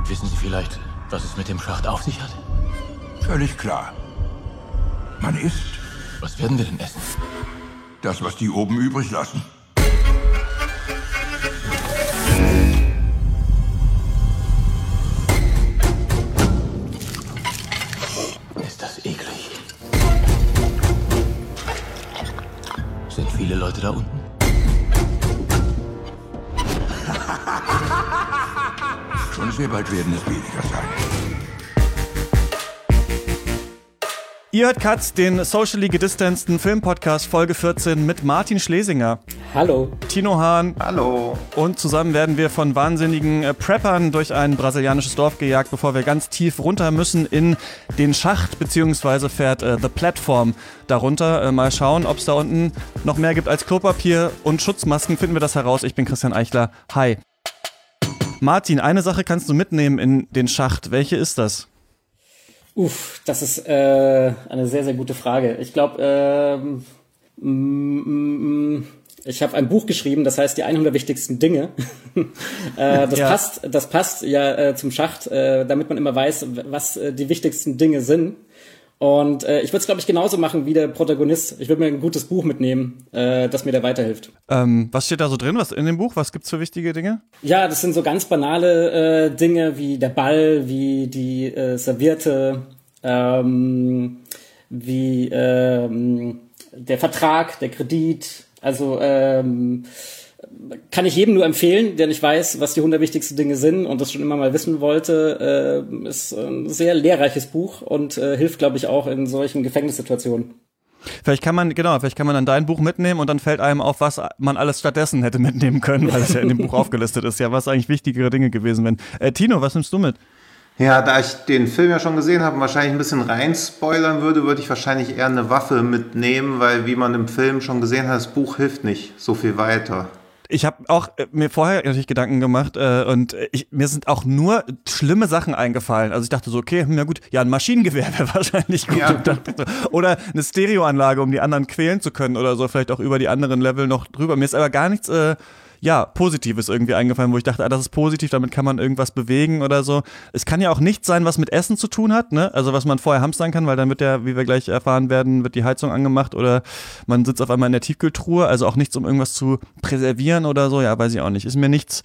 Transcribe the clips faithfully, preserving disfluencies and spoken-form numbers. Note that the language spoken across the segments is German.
Wissen Sie vielleicht, was es mit dem Schacht auf sich hat? Völlig klar. Man isst. Was werden wir denn essen? Das, was die oben übrig lassen. Ist das eklig. Sind viele Leute da unten? Und sehr bald werden es weniger sein. Ihr hört Katz, den socially gedistanceden Filmpodcast Folge vierzehn mit Martin Schlesinger. Hallo. Tino Hahn. Hallo. Und zusammen werden wir von wahnsinnigen äh, Preppern durch ein brasilianisches Dorf gejagt, bevor wir ganz tief runter müssen in den Schacht, beziehungsweise fährt äh, The Platform darunter. Äh, mal schauen, ob es da unten noch mehr gibt als Klopapier und Schutzmasken. Finden wir das heraus. Ich bin Christian Eichler. Hi. Martin, eine Sache kannst du mitnehmen in den Schacht. Welche ist das? Uff, das ist äh, eine sehr, sehr gute Frage. Ich glaube, ähm, mm, mm, ich habe ein Buch geschrieben, das heißt die hundert wichtigsten Dinge. äh, das ja. passt, das passt ja äh, zum Schacht, äh, damit man immer weiß, was äh, die wichtigsten Dinge sind. Und äh, ich würde es, glaube ich, genauso machen wie der Protagonist. Ich würde mir ein gutes Buch mitnehmen, äh, das mir da weiterhilft. Ähm, was steht da so drin? Was in dem Buch? Was gibt's für wichtige Dinge? Ja, das sind so ganz banale äh, Dinge wie der Ball, wie die äh, Serviette, ähm, wie ähm, der Vertrag, der Kredit. Also ähm, kann ich jedem nur empfehlen, der nicht weiß, was die hundert wichtigsten Dinge sind und das schon immer mal wissen wollte. Äh, ist ein sehr lehrreiches Buch und äh, hilft, glaube ich, auch in solchen Gefängnissituationen. Vielleicht kann man, genau, vielleicht kann man dann dein Buch mitnehmen und dann fällt einem auf, was man alles stattdessen hätte mitnehmen können, weil es ja in dem Buch aufgelistet ist, ja, was eigentlich wichtigere Dinge gewesen wären. Äh, Tino, was nimmst du mit? Ja, da ich den Film ja schon gesehen habe und wahrscheinlich ein bisschen rein spoilern würde, würde ich wahrscheinlich eher eine Waffe mitnehmen, weil, wie man im Film schon gesehen hat, das Buch hilft nicht so viel weiter. Ich habe auch äh, mir vorher natürlich Gedanken gemacht äh, und ich, mir sind auch nur schlimme Sachen eingefallen. Also ich dachte so, okay, na gut, ja, ein Maschinengewehr wäre wahrscheinlich gut. Ja. Dachte so, oder eine Stereoanlage, um die anderen quälen zu können oder so, vielleicht auch über die anderen Level noch drüber. Mir ist aber gar nichts äh, ja, Positives irgendwie eingefallen, wo ich dachte, ah, das ist positiv, damit kann man irgendwas bewegen oder so. Es kann ja auch nichts sein, was mit Essen zu tun hat, ne? Also was man vorher hamstern kann, weil dann wird ja, wie wir gleich erfahren werden, wird die Heizung angemacht oder man sitzt auf einmal in der Tiefkühltruhe, also auch nichts, um irgendwas zu präservieren oder so, ja, weiß ich auch nicht. Ist mir nichts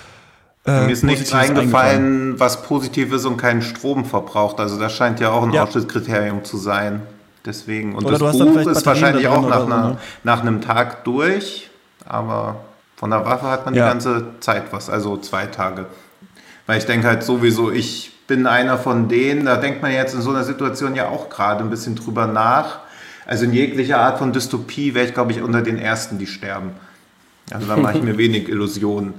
äh, Mir ist nichts eingefallen, was positiv ist und keinen Strom verbraucht. Also das scheint ja auch ein ja. Ausschlusskriterium zu sein. Deswegen. Und oder das Buch ist wahrscheinlich auch nach, so, einer, ne? nach einem Tag durch, aber von der Waffe hat man ja. die ganze Zeit was, also zwei Tage. Weil ich denke halt sowieso, ich bin einer von denen, da denkt man jetzt in so einer Situation ja auch gerade ein bisschen drüber nach. Also in jeglicher Art von Dystopie wäre ich, glaube ich, unter den Ersten, die sterben. Also da mache ich mir wenig Illusionen.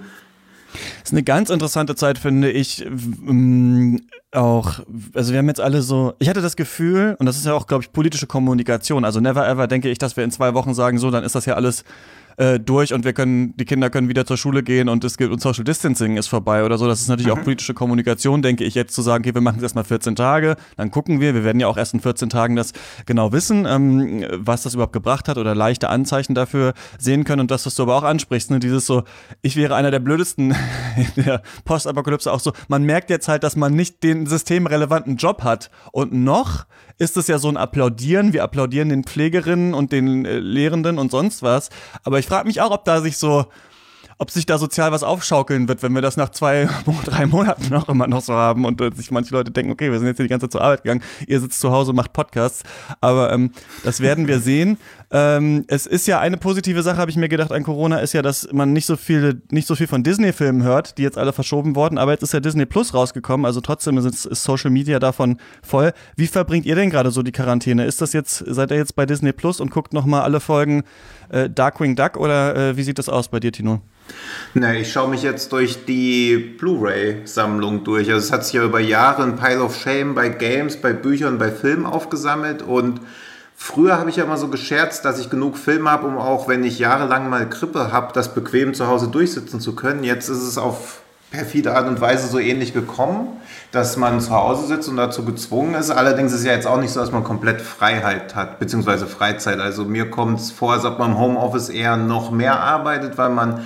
Das ist eine ganz interessante Zeit, finde ich, ähm, auch, also wir haben jetzt alle so, ich hatte das Gefühl, und das ist ja auch, glaube ich, politische Kommunikation, also never ever denke ich, dass wir in zwei Wochen sagen, so, dann ist das ja alles äh, durch und wir können, die Kinder können wieder zur Schule gehen und es gibt, und Social Distancing ist vorbei oder so. Das ist natürlich mhm. auch politische Kommunikation, denke ich, jetzt zu sagen, okay, wir machen es erstmal vierzehn Tage, dann gucken wir, wir werden ja auch erst in vierzehn Tagen das genau wissen, ähm, was das überhaupt gebracht hat oder leichte Anzeichen dafür sehen können und das, was du aber auch ansprichst, ne, dieses so, ich wäre einer der blödesten in der Postapokalypse auch so, man merkt jetzt halt, dass man nicht den systemrelevanten Job hat und noch ist es ja so ein Applaudieren, wir applaudieren den Pflegerinnen und den äh, Lehrenden und sonst was, aber ich frage mich auch, ob da sich so, ob sich da sozial was aufschaukeln wird, wenn wir das nach zwei, drei Monaten noch immer noch so haben und äh, sich manche Leute denken, okay, wir sind jetzt hier die ganze Zeit zur Arbeit gegangen, ihr sitzt zu Hause, macht Podcasts, aber ähm, das werden wir sehen. Ähm, es ist ja eine positive Sache, habe ich mir gedacht, an Corona ist ja, dass man nicht so viel, nicht so viel von Disney-Filmen hört, die jetzt alle verschoben wurden, aber jetzt ist ja Disney Plus rausgekommen, also trotzdem ist, ist Social Media davon voll. Wie verbringt ihr denn gerade so die Quarantäne? Ist das jetzt, seid ihr jetzt bei Disney Plus und guckt nochmal alle Folgen äh, Darkwing Duck oder äh, wie sieht das aus bei dir, Tino? Ne, ich schaue mich jetzt durch die Blu-ray-Sammlung durch. Also es hat sich ja über Jahre ein Pile of Shame bei Games, bei Büchern, bei Filmen aufgesammelt und früher habe ich ja immer so gescherzt, dass ich genug Filme habe, um auch, wenn ich jahrelang mal Grippe habe, das bequem zu Hause durchsitzen zu können. Jetzt ist es auf perfide Art und Weise so ähnlich gekommen, dass man zu Hause sitzt und dazu gezwungen ist. Allerdings ist es ja jetzt auch nicht so, dass man komplett Freiheit hat, beziehungsweise Freizeit. Also mir kommt es vor, als ob man im Homeoffice eher noch mehr arbeitet, weil man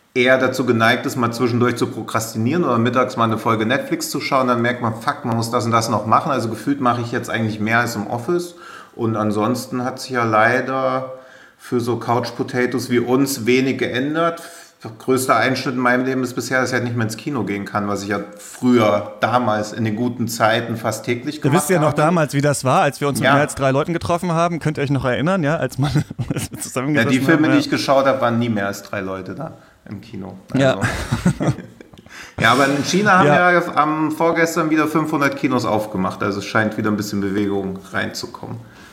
eher dazu geneigt ist, mal zwischendurch zu prokrastinieren oder mittags mal eine Folge Netflix zu schauen, dann merkt man, fuck, man muss das und das noch machen. Also gefühlt mache ich jetzt eigentlich mehr als im Office. Und ansonsten hat sich ja leider für so Couch Potatoes wie uns wenig geändert. Der größte Einschnitt in meinem Leben ist bisher, dass ich halt nicht mehr ins Kino gehen kann, was ich ja früher, damals in den guten Zeiten fast täglich gemacht habe. Du wisst ja noch damals, wie das war, als wir uns ja. mit mehr als drei Leuten getroffen haben. Könnt ihr euch noch erinnern, ja, als man zusammengesessen Ja, die Filme, haben, ja. die ich geschaut habe, waren nie mehr als drei Leute da im Kino. Also. Ja. Ja, aber in China haben ja, Ja. am vorgestern wieder fünfhundert Kinos aufgemacht. Also es scheint wieder ein bisschen Bewegung reinzukommen.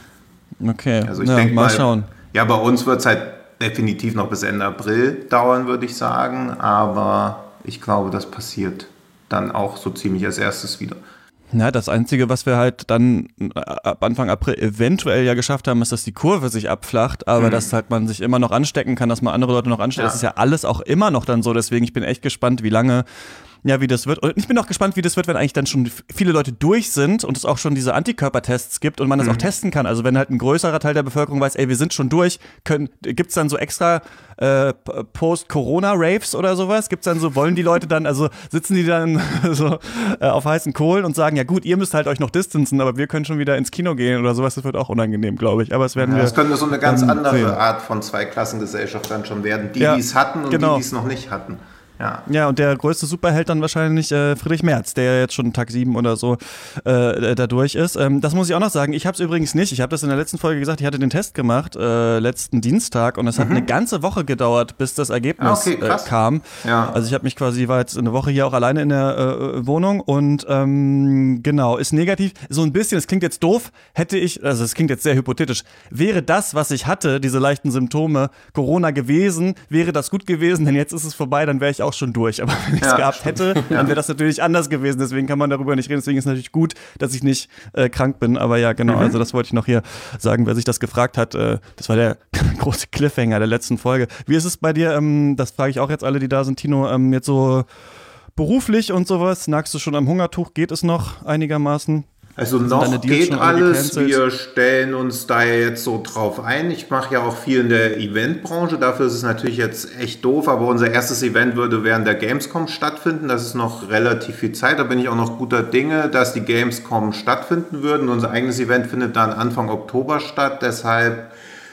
Okay, Also ich ja, denke mal, mal, schauen. Ja, bei uns wird es halt definitiv noch bis Ende April dauern, würde ich sagen. Aber ich glaube, das passiert dann auch so ziemlich als erstes wieder. Ja, das Einzige, was wir halt dann ab Anfang April eventuell ja geschafft haben, ist, dass die Kurve sich abflacht, aber mhm. dass halt man sich immer noch anstecken kann, dass man andere Leute noch ansteckt. Ja. Das ist ja alles auch immer noch dann so, deswegen ich bin echt gespannt, wie lange, ja, wie das wird. Und ich bin auch gespannt, wie das wird, wenn eigentlich dann schon viele Leute durch sind und es auch schon diese Antikörpertests gibt und man das mhm. auch testen kann. Also wenn halt ein größerer Teil der Bevölkerung weiß, ey, wir sind schon durch, können, gibt's dann so extra äh, Post-Corona-Raves oder sowas? Gibt's dann so, wollen die Leute dann, also sitzen die dann so äh, auf heißen Kohlen und sagen, ja gut, ihr müsst halt euch noch distanzen, aber wir können schon wieder ins Kino gehen oder sowas. Das wird auch unangenehm, glaube ich. Aber es werden ja, wir. Das könnte so eine ganz ähm, andere sehen. Art von Zweiklassengesellschaft dann schon werden. Die, ja, die es hatten und genau. die, die es noch nicht hatten. Ja. ja, und der größte Superheld dann wahrscheinlich äh, Friedrich Merz, der jetzt schon Tag sieben oder so äh, da durch ist. Ähm, das muss ich auch noch sagen. Ich habe es übrigens nicht. Ich habe das in der letzten Folge gesagt. Ich hatte den Test gemacht äh, letzten Dienstag und es hat mhm. eine ganze Woche gedauert, bis das Ergebnis okay, äh, kam. Ja. Also ich habe mich quasi, war jetzt eine Woche hier auch alleine in der äh, Wohnung und ähm, genau, ist negativ. So ein bisschen, es klingt jetzt doof, hätte ich, also es klingt jetzt sehr hypothetisch, wäre das, was ich hatte, diese leichten Symptome, Corona gewesen, wäre das gut gewesen, denn jetzt ist es vorbei, dann wäre ich auch schon durch. Aber wenn ich es ja, gehabt stimmt. hätte, ja. dann wäre das natürlich anders gewesen. Deswegen kann man darüber nicht reden. Deswegen ist es natürlich gut, dass ich nicht äh, krank bin. Aber ja, genau, mhm. also das wollte ich noch hier sagen, wer sich das gefragt hat. Äh, das war der große Cliffhanger der letzten Folge. Wie ist es bei dir? Ähm, das frage ich auch jetzt alle, die da sind, Tino, ähm, jetzt so beruflich und sowas. Nagst du schon am Hungertuch? Geht es noch einigermaßen? Also noch geht alles, wir stellen uns da jetzt so drauf ein. Ich mache ja auch viel in der Eventbranche, dafür ist es natürlich jetzt echt doof, aber unser erstes Event würde während der Gamescom stattfinden. Das ist noch relativ viel Zeit, da bin ich auch noch guter Dinge, dass die Gamescom stattfinden würden. Unser eigenes Event findet dann Anfang Oktober statt, deshalb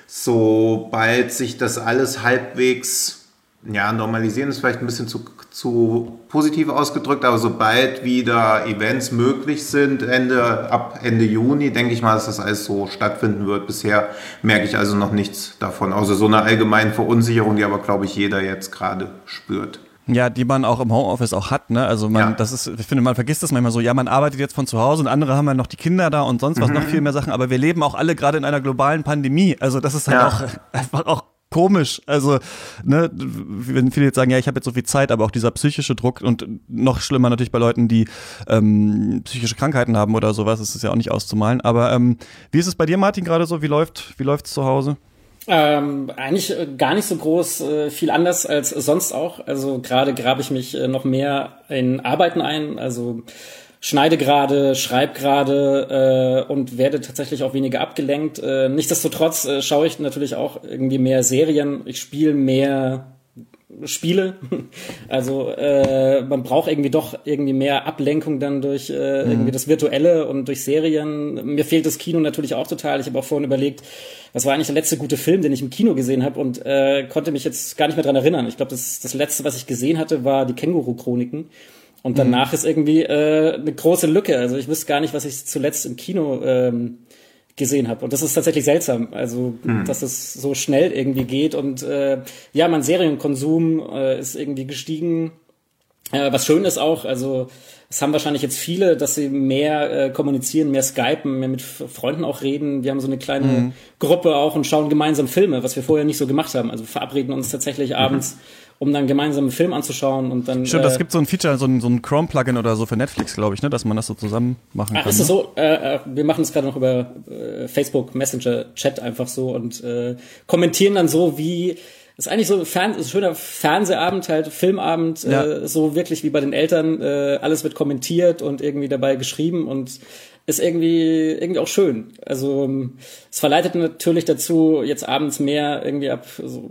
sobald sich das alles halbwegs... Ja, normalisieren ist vielleicht ein bisschen zu, zu positiv ausgedrückt, aber sobald wieder Events möglich sind, Ende, ab Ende Juni, denke ich mal, dass das alles so stattfinden wird. Bisher merke ich also noch nichts davon, außer so einer allgemeinen Verunsicherung, die aber, glaube ich, jeder jetzt gerade spürt. Ja, die man auch im Homeoffice auch hat, ne? Also man, ja. das ist, ich finde, man vergisst das manchmal so, ja, man arbeitet jetzt von zu Hause und andere haben ja noch die Kinder da und sonst was, mhm. noch viel mehr Sachen, aber wir leben auch alle gerade in einer globalen Pandemie. Also das ist halt ja. auch einfach auch komisch, also ne, wenn viele jetzt sagen, ja, ich habe jetzt so viel Zeit, aber auch dieser psychische Druck und noch schlimmer natürlich bei Leuten, die ähm, psychische Krankheiten haben oder sowas, das ist ja auch nicht auszumalen, aber ähm, wie ist es bei dir, Martin, gerade so, wie läuft wie läuft's zu Hause? Ähm, eigentlich gar nicht so groß, äh, viel anders als sonst auch, also gerade grabe ich mich äh, noch mehr in Arbeiten ein, also schneide gerade, schreibe gerade äh, und werde tatsächlich auch weniger abgelenkt. Äh, nichtsdestotrotz äh, schaue ich natürlich auch irgendwie mehr Serien. Ich spiele mehr Spiele. Also äh, man braucht irgendwie doch irgendwie mehr Ablenkung dann durch äh, mhm. irgendwie das Virtuelle und durch Serien. Mir fehlt das Kino natürlich auch total. Ich habe auch vorhin überlegt, was war eigentlich der letzte gute Film, den ich im Kino gesehen habe und äh, konnte mich jetzt gar nicht mehr dran erinnern. Ich glaube, das, das letzte, was ich gesehen hatte, war die Känguru-Chroniken. Und danach mhm. ist irgendwie äh, eine große Lücke. Also ich wüsste gar nicht, was ich zuletzt im Kino ähm, gesehen habe. Und das ist tatsächlich seltsam. Also, mhm. dass es so schnell irgendwie geht. Und äh, ja, mein Serienkonsum äh, ist irgendwie gestiegen. Äh, was schön ist auch, also es haben wahrscheinlich jetzt viele, dass sie mehr äh, kommunizieren, mehr skypen, mehr mit Freunden auch reden. Wir haben so eine kleine mhm. Gruppe auch und schauen gemeinsam Filme, was wir vorher nicht so gemacht haben. Also wir verabreden uns tatsächlich mhm. abends, um dann gemeinsam einen Film anzuschauen und dann. Stimmt, äh, das gibt so ein Feature, so ein, so ein Chrome-Plugin oder so für Netflix, glaube ich, ne, dass man das so zusammen machen kann. Ach, ist das ne? so? Äh, wir machen es gerade noch über äh, Facebook Messenger Chat einfach so und äh, kommentieren dann so, wie ist eigentlich so ein, Fern- ein schöner Fernsehabend, halt Filmabend, ja. äh, so wirklich wie bei den Eltern. Äh, alles wird kommentiert und irgendwie dabei geschrieben und ist irgendwie irgendwie auch schön. Also es verleitet natürlich dazu, jetzt abends mehr irgendwie ab so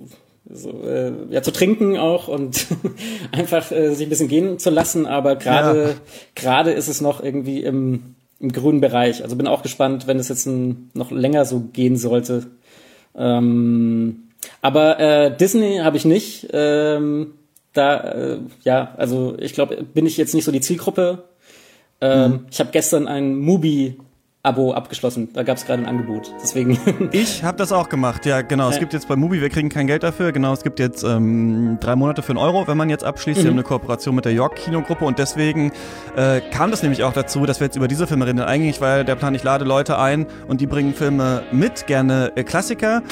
so, äh, ja, zu trinken auch und einfach äh, sich ein bisschen gehen zu lassen. Aber gerade ja. gerade ist es noch irgendwie im, im grünen Bereich. Also bin auch gespannt, wenn es jetzt ein, noch länger so gehen sollte. Ähm, aber äh, Disney habe ich nicht. Ähm, da, äh, ja, also ich glaube, bin ich jetzt nicht so die Zielgruppe. Ähm, mhm. Ich habe gestern ein Mubi Abo abgeschlossen. Da gab es gerade ein Angebot. Deswegen. Ich habe das auch gemacht. Ja, genau. Es ja. gibt jetzt bei Mubi, wir kriegen kein Geld dafür. Genau, es gibt jetzt ähm, drei Monate für einen Euro, wenn man jetzt abschließt. Mhm. Wir haben eine Kooperation mit der York Kinogruppe und deswegen äh, kam das nämlich auch dazu, dass wir jetzt über diese Filme reden. Eigentlich, weil der Plan, ich lade Leute ein und die bringen Filme mit, gerne äh, Klassiker.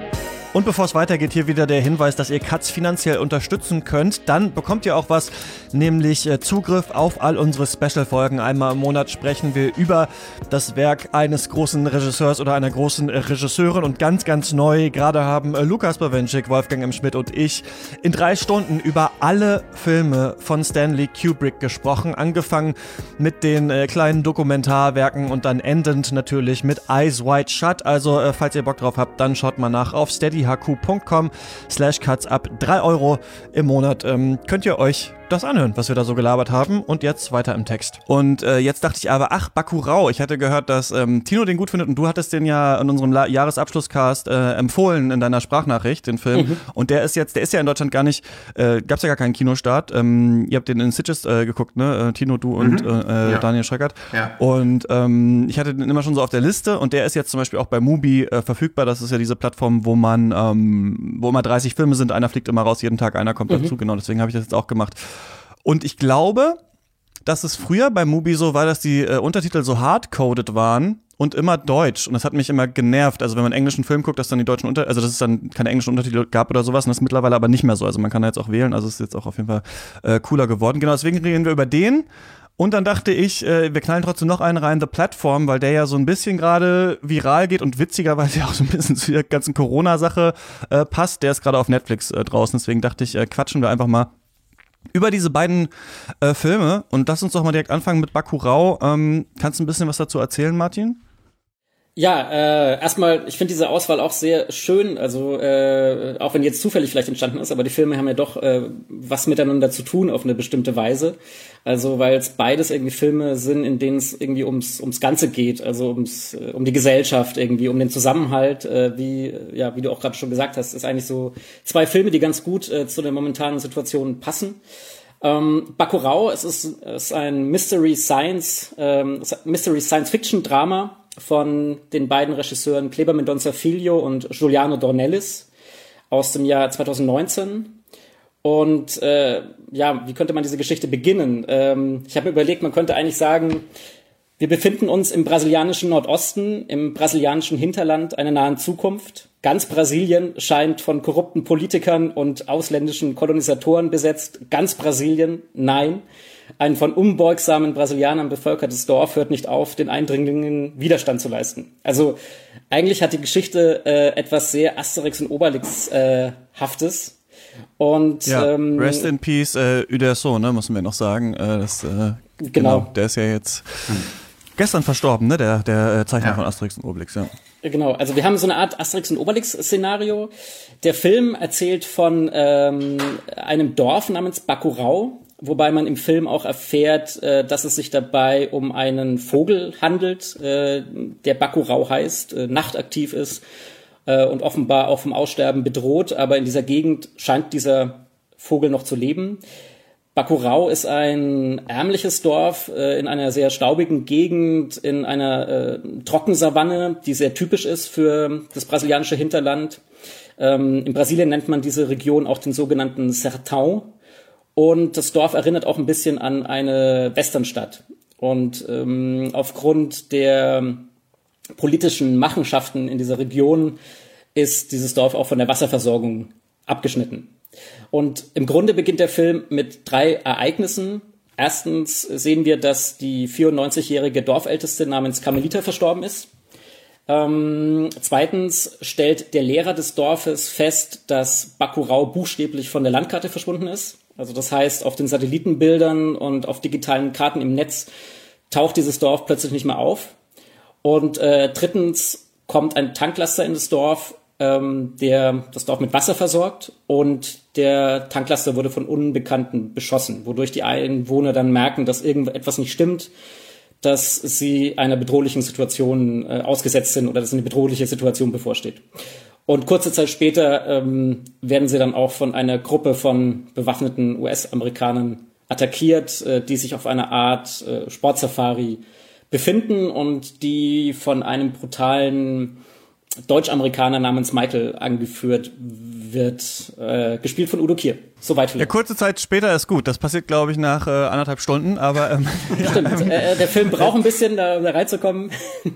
Und bevor es weitergeht, hier wieder der Hinweis, dass ihr Katz finanziell unterstützen könnt. Dann bekommt ihr auch was, nämlich äh, Zugriff auf all unsere Special-Folgen. Einmal im Monat sprechen wir über das Werk eines großen Regisseurs oder einer großen äh, Regisseurin. Und ganz, ganz neu, gerade haben äh, Lukas Bawenschik, Wolfgang M. Schmidt und ich in drei Stunden über alle Filme von Stanley Kubrick gesprochen. Angefangen mit den äh, kleinen Dokumentarwerken und dann endend natürlich mit Eyes Wide Shut. Also, äh, falls ihr Bock drauf habt, dann schaut mal nach auf steady h q punkt com slash cuts ab drei Euro im Monat. Ähm, könnt ihr euch das anhören, was wir da so gelabert haben. Und jetzt weiter im Text. Und äh, jetzt dachte ich aber, ach, Bacurau. Ich hatte gehört, dass ähm, Tino den gut findet und du hattest den ja in unserem La- Jahresabschlusscast äh, empfohlen in deiner Sprachnachricht, den Film. Mhm. Und der ist jetzt, der ist ja in Deutschland gar nicht, äh, gab's ja gar keinen Kinostart. Ähm, ihr habt den in Sitges äh, geguckt, ne? Äh, Tino, du und mhm. äh, ja. Daniel Schreckert. Ja. Und ähm, ich hatte den immer schon so auf der Liste und der ist jetzt zum Beispiel auch bei Mubi äh, verfügbar. Das ist ja diese Plattform, wo man, ähm, wo immer dreißig Filme sind, einer fliegt immer raus, jeden Tag einer kommt mhm. dazu. Genau, deswegen habe ich das jetzt auch gemacht. Und ich glaube, dass es früher bei Mubi so war, dass die äh, Untertitel so hardcoded waren und immer deutsch. Und das hat mich immer genervt. Also wenn man einen englischen Film guckt, dass dann die deutschen Untertitel, also dass es dann keine englischen Untertitel gab oder sowas. Und das ist mittlerweile aber nicht mehr so. Also man kann da jetzt auch wählen. Also es ist jetzt auch auf jeden Fall äh, cooler geworden. Genau, deswegen reden wir über den. Und dann dachte ich, äh, wir knallen trotzdem noch einen rein, The Platform, weil der ja so ein bisschen gerade viral geht und witzigerweise ja auch so ein bisschen zu der ganzen Corona-Sache äh, passt. Der ist gerade auf Netflix äh, draußen. Deswegen dachte ich, äh, quatschen wir einfach mal über diese beiden äh, Filme. Und lass uns doch mal direkt anfangen mit Bacurau. Ähm, kannst du ein bisschen was dazu erzählen, Martin? Ja, äh, erstmal, ich finde diese Auswahl auch sehr schön, also äh, auch wenn jetzt zufällig vielleicht entstanden ist, aber die Filme haben ja doch äh, was miteinander zu tun auf eine bestimmte Weise. Also weil es beides irgendwie Filme sind, in denen es irgendwie ums ums Ganze geht, also ums äh, um die Gesellschaft irgendwie, um den Zusammenhalt, äh, wie ja wie du auch gerade schon gesagt hast, ist eigentlich so zwei Filme, die ganz gut äh, zu der momentanen Situation passen. Ähm, Bacurau, es ist, es ist ein Mystery Science ähm, Mystery Science Fiction Drama von den beiden Regisseuren Kleber Mendonça Filho und Giuliano Dornelles aus dem Jahr zwanzig neunzehn. Und äh, ja, wie könnte man diese Geschichte beginnen? Ähm, ich habe mir überlegt, man könnte eigentlich sagen, wir befinden uns im brasilianischen Nordosten, im brasilianischen Hinterland einer nahen Zukunft. Ganz Brasilien scheint von korrupten Politikern und ausländischen Kolonisatoren besetzt. Ganz Brasilien, nein. Ein von unbeugsamen Brasilianern bevölkertes Dorf hört nicht auf, den Eindringlingen Widerstand zu leisten. Also eigentlich hat die Geschichte äh, etwas sehr Asterix und Obelix-haftes. Äh, und ja, ähm, Rest in Peace, äh, Uderso, ne, müssen wir noch sagen. Äh, das, äh, genau. genau. Der ist ja jetzt hm. gestern verstorben, ne, der, der Zeichner ja. von Asterix und Obelix, ja. Genau, also wir haben so eine Art Asterix und Obelix-Szenario. Der Film erzählt von ähm, einem Dorf namens Bacurau, wobei man im Film auch erfährt, äh, dass es sich dabei um einen Vogel handelt, äh, der Bacurau heißt, äh, nachtaktiv ist äh, und offenbar auch vom Aussterben bedroht, aber in dieser Gegend scheint dieser Vogel noch zu leben. Bacurau ist ein ärmliches Dorf äh, in einer sehr staubigen Gegend, in einer äh, Trockensavanne, die sehr typisch ist für das brasilianische Hinterland. Ähm, in Brasilien nennt man diese Region auch den sogenannten Sertão. Und das Dorf erinnert auch ein bisschen an eine Westernstadt. Und ähm, aufgrund der politischen Machenschaften in dieser Region ist dieses Dorf auch von der Wasserversorgung abgeschnitten. Und im Grunde beginnt der Film mit drei Ereignissen. Erstens sehen wir, dass die vierundneunzigjährige Dorfälteste namens Carmelita verstorben ist. Ähm, zweitens stellt der Lehrer des Dorfes fest, dass Bacurau buchstäblich von der Landkarte verschwunden ist. Also das heißt, auf den Satellitenbildern und auf digitalen Karten im Netz taucht dieses Dorf plötzlich nicht mehr auf. Und äh, drittens kommt ein Tanklaster in das Dorf ähm, der das Dorf mit Wasser versorgt, und der Tanklaster wurde von Unbekannten beschossen, wodurch die Einwohner dann merken, dass irgendetwas nicht stimmt, dass sie einer bedrohlichen Situation äh, ausgesetzt sind oder dass eine bedrohliche Situation bevorsteht. Und kurze Zeit später ähm, werden sie dann auch von einer Gruppe von bewaffneten U S-Amerikanern attackiert, äh, die sich auf einer Art äh, Sportsafari befinden und die von einem brutalen Deutsch-Amerikaner namens Michael angeführt wird, äh, gespielt von Udo Kier. Soweit vielleicht. Ja, kurze Zeit später ist gut. Das passiert, glaube ich, nach äh, anderthalb Stunden, aber ähm, stimmt. äh, der Film braucht ein bisschen, da, da reinzukommen.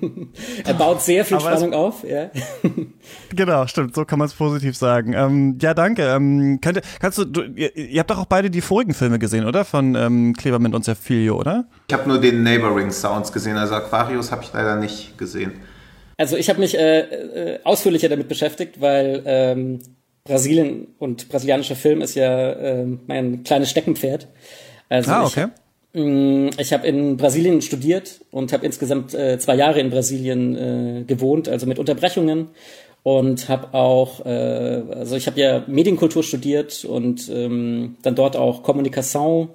Er baut sehr viel aber Spannung auf. Ja. Genau, stimmt. So kann man es positiv sagen. Ähm, ja, danke. Ähm, könnt, kannst du, du ihr, ihr habt doch auch beide die vorigen Filme gesehen, oder? Von ähm, Klebermint und Servilio, oder? Ich habe nur den Neighboring Sounds gesehen, also Aquarius habe ich leider nicht gesehen. Also ich habe mich äh, äh, ausführlicher damit beschäftigt, weil ähm, Brasilien und brasilianischer Film ist ja äh, mein kleines Steckenpferd. Also ah, okay. Ich, mh, ich habe in Brasilien studiert und habe insgesamt äh, zwei Jahre in Brasilien äh, gewohnt, also mit Unterbrechungen. Und habe auch, äh, also ich habe ja Medienkultur studiert und ähm, dann dort auch Kommunikation.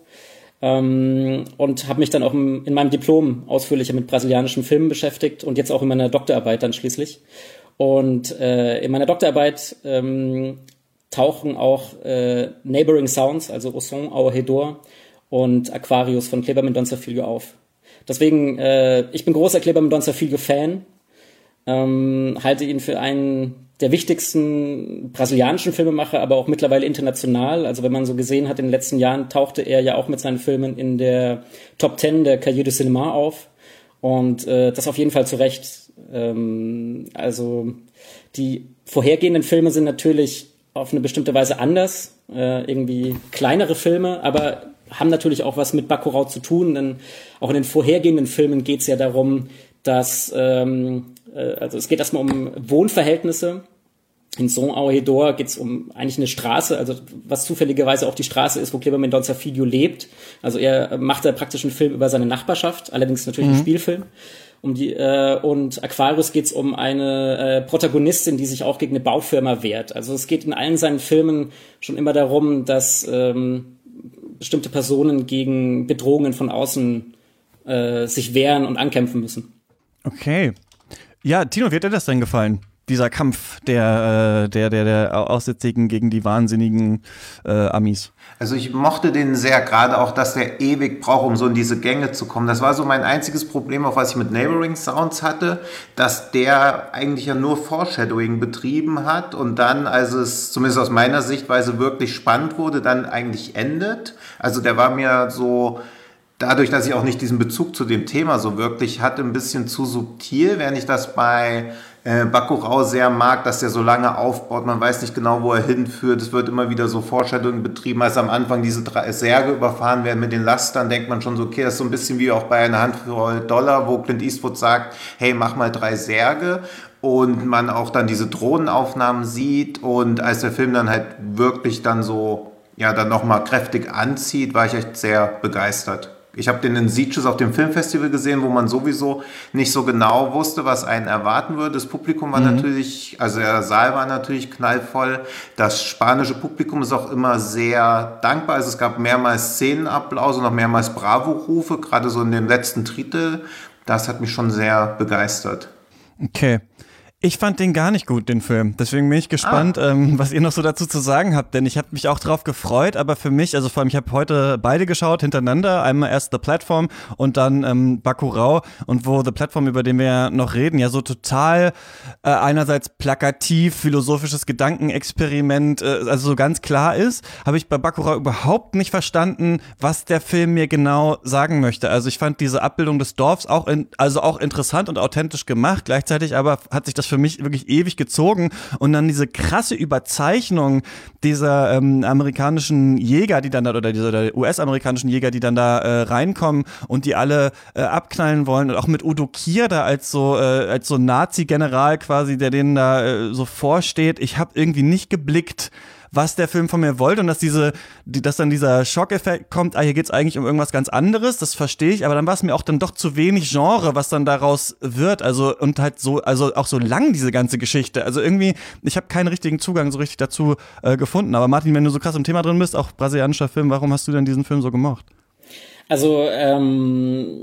Ähm, und habe mich dann auch im, in meinem Diplom ausführlicher mit brasilianischen Filmen beschäftigt und jetzt auch in meiner Doktorarbeit dann schließlich. Und äh, in meiner Doktorarbeit ähm, tauchen auch äh, Neighboring Sounds, also O Som ao Redor und Aquarius von Kleber Mendonça Filho auf. Deswegen, äh, ich bin großer Kleber Mendonça Filho Fan, ähm, halte ihn für einen der wichtigsten brasilianischen Filmemacher, aber auch mittlerweile international. Also wenn man so gesehen hat, in den letzten Jahren tauchte er ja auch mit seinen Filmen in der Top Ten der Cahiers du Cinema auf. Und äh, das auf jeden Fall zu Recht. Ähm, also die vorhergehenden Filme sind natürlich auf eine bestimmte Weise anders. Äh, irgendwie kleinere Filme, aber haben natürlich auch was mit Bacurau zu tun. Denn auch in den vorhergehenden Filmen geht es ja darum, dass ähm, also es geht erstmal um Wohnverhältnisse. In Som ao Redor geht es um eigentlich eine Straße, also was zufälligerweise auch die Straße ist, wo Kleber Mendonça Filho lebt. Also er macht da praktisch einen Film über seine Nachbarschaft, allerdings natürlich mhm. ein Spielfilm. Um die äh, und Aquarius geht es um eine äh, Protagonistin, die sich auch gegen eine Baufirma wehrt. Also es geht in allen seinen Filmen schon immer darum, dass ähm, bestimmte Personen gegen Bedrohungen von außen äh, sich wehren und ankämpfen müssen. Okay. Ja, Tino, wie hat dir das denn gefallen? Dieser Kampf der, äh, der, der, der Aussätzigen gegen die wahnsinnigen äh, Amis. Also ich mochte den sehr, gerade auch, dass der ewig braucht, um so in diese Gänge zu kommen. Das war so mein einziges Problem, auch was ich mit Neighboring Sounds hatte, dass der eigentlich ja nur Foreshadowing betrieben hat und dann, als es zumindest aus meiner Sichtweise wirklich spannend wurde, dann eigentlich endet. Also der war mir so... Dadurch, dass ich auch nicht diesen Bezug zu dem Thema so wirklich hatte, ein bisschen zu subtil, während ich das bei äh, Bacurau sehr mag, dass der so lange aufbaut, man weiß nicht genau, wo er hinführt, es wird immer wieder so Foreshadowing betrieben, als am Anfang diese drei Särge überfahren werden mit den Lastern, denkt man schon so, okay, das ist so ein bisschen wie auch bei einer Handvoll Dollar, wo Clint Eastwood sagt, hey, mach mal drei Särge. Und man auch dann diese Drohnenaufnahmen sieht und als der Film dann halt wirklich dann so, ja, dann nochmal kräftig anzieht, war ich echt sehr begeistert. Ich habe den in Sitges auf dem Filmfestival gesehen, wo man sowieso nicht so genau wusste, was einen erwarten würde. Das Publikum war mhm. natürlich, also der Saal war natürlich knallvoll. Das spanische Publikum ist auch immer sehr dankbar. Also es gab mehrmals Szenenapplaus und auch mehrmals Bravo-Rufe, gerade so in dem letzten Drittel. Das hat mich schon sehr begeistert. Okay. Ich fand den gar nicht gut, den Film. Deswegen bin ich gespannt, ah. ähm, was ihr noch so dazu zu sagen habt. Denn ich habe mich auch drauf gefreut, aber für mich, also vor allem, ich habe heute beide geschaut, hintereinander. Einmal erst The Platform und dann ähm, Bacurau. Und wo The Platform, über den wir ja noch reden, ja so total äh, einerseits plakativ, philosophisches Gedankenexperiment, äh, also so ganz klar ist, habe ich bei Bacurau überhaupt nicht verstanden, was der Film mir genau sagen möchte. Also ich fand diese Abbildung des Dorfs auch, in, also auch interessant und authentisch gemacht. Gleichzeitig aber hat sich das für mich wirklich ewig gezogen und dann diese krasse Überzeichnung dieser ähm, amerikanischen Jäger, die dann da, oder dieser U S-amerikanischen Jäger, die dann da äh, reinkommen und die alle äh, abknallen wollen und auch mit Udo Kier da als so äh, als so Nazi-General quasi, der denen da äh, so vorsteht. Ich habe irgendwie nicht geblickt, was der Film von mir wollte und dass diese, die, dass dann dieser Schockeffekt kommt, ah, hier geht's eigentlich um irgendwas ganz anderes, das verstehe ich, aber dann war es mir auch dann doch zu wenig Genre, was dann daraus wird, also und halt so, also auch so lang diese ganze Geschichte, also irgendwie, ich habe keinen richtigen Zugang so richtig dazu äh, gefunden, aber Martin, wenn du so krass im Thema drin bist, auch brasilianischer Film, warum hast du denn diesen Film so gemocht? Also, ähm,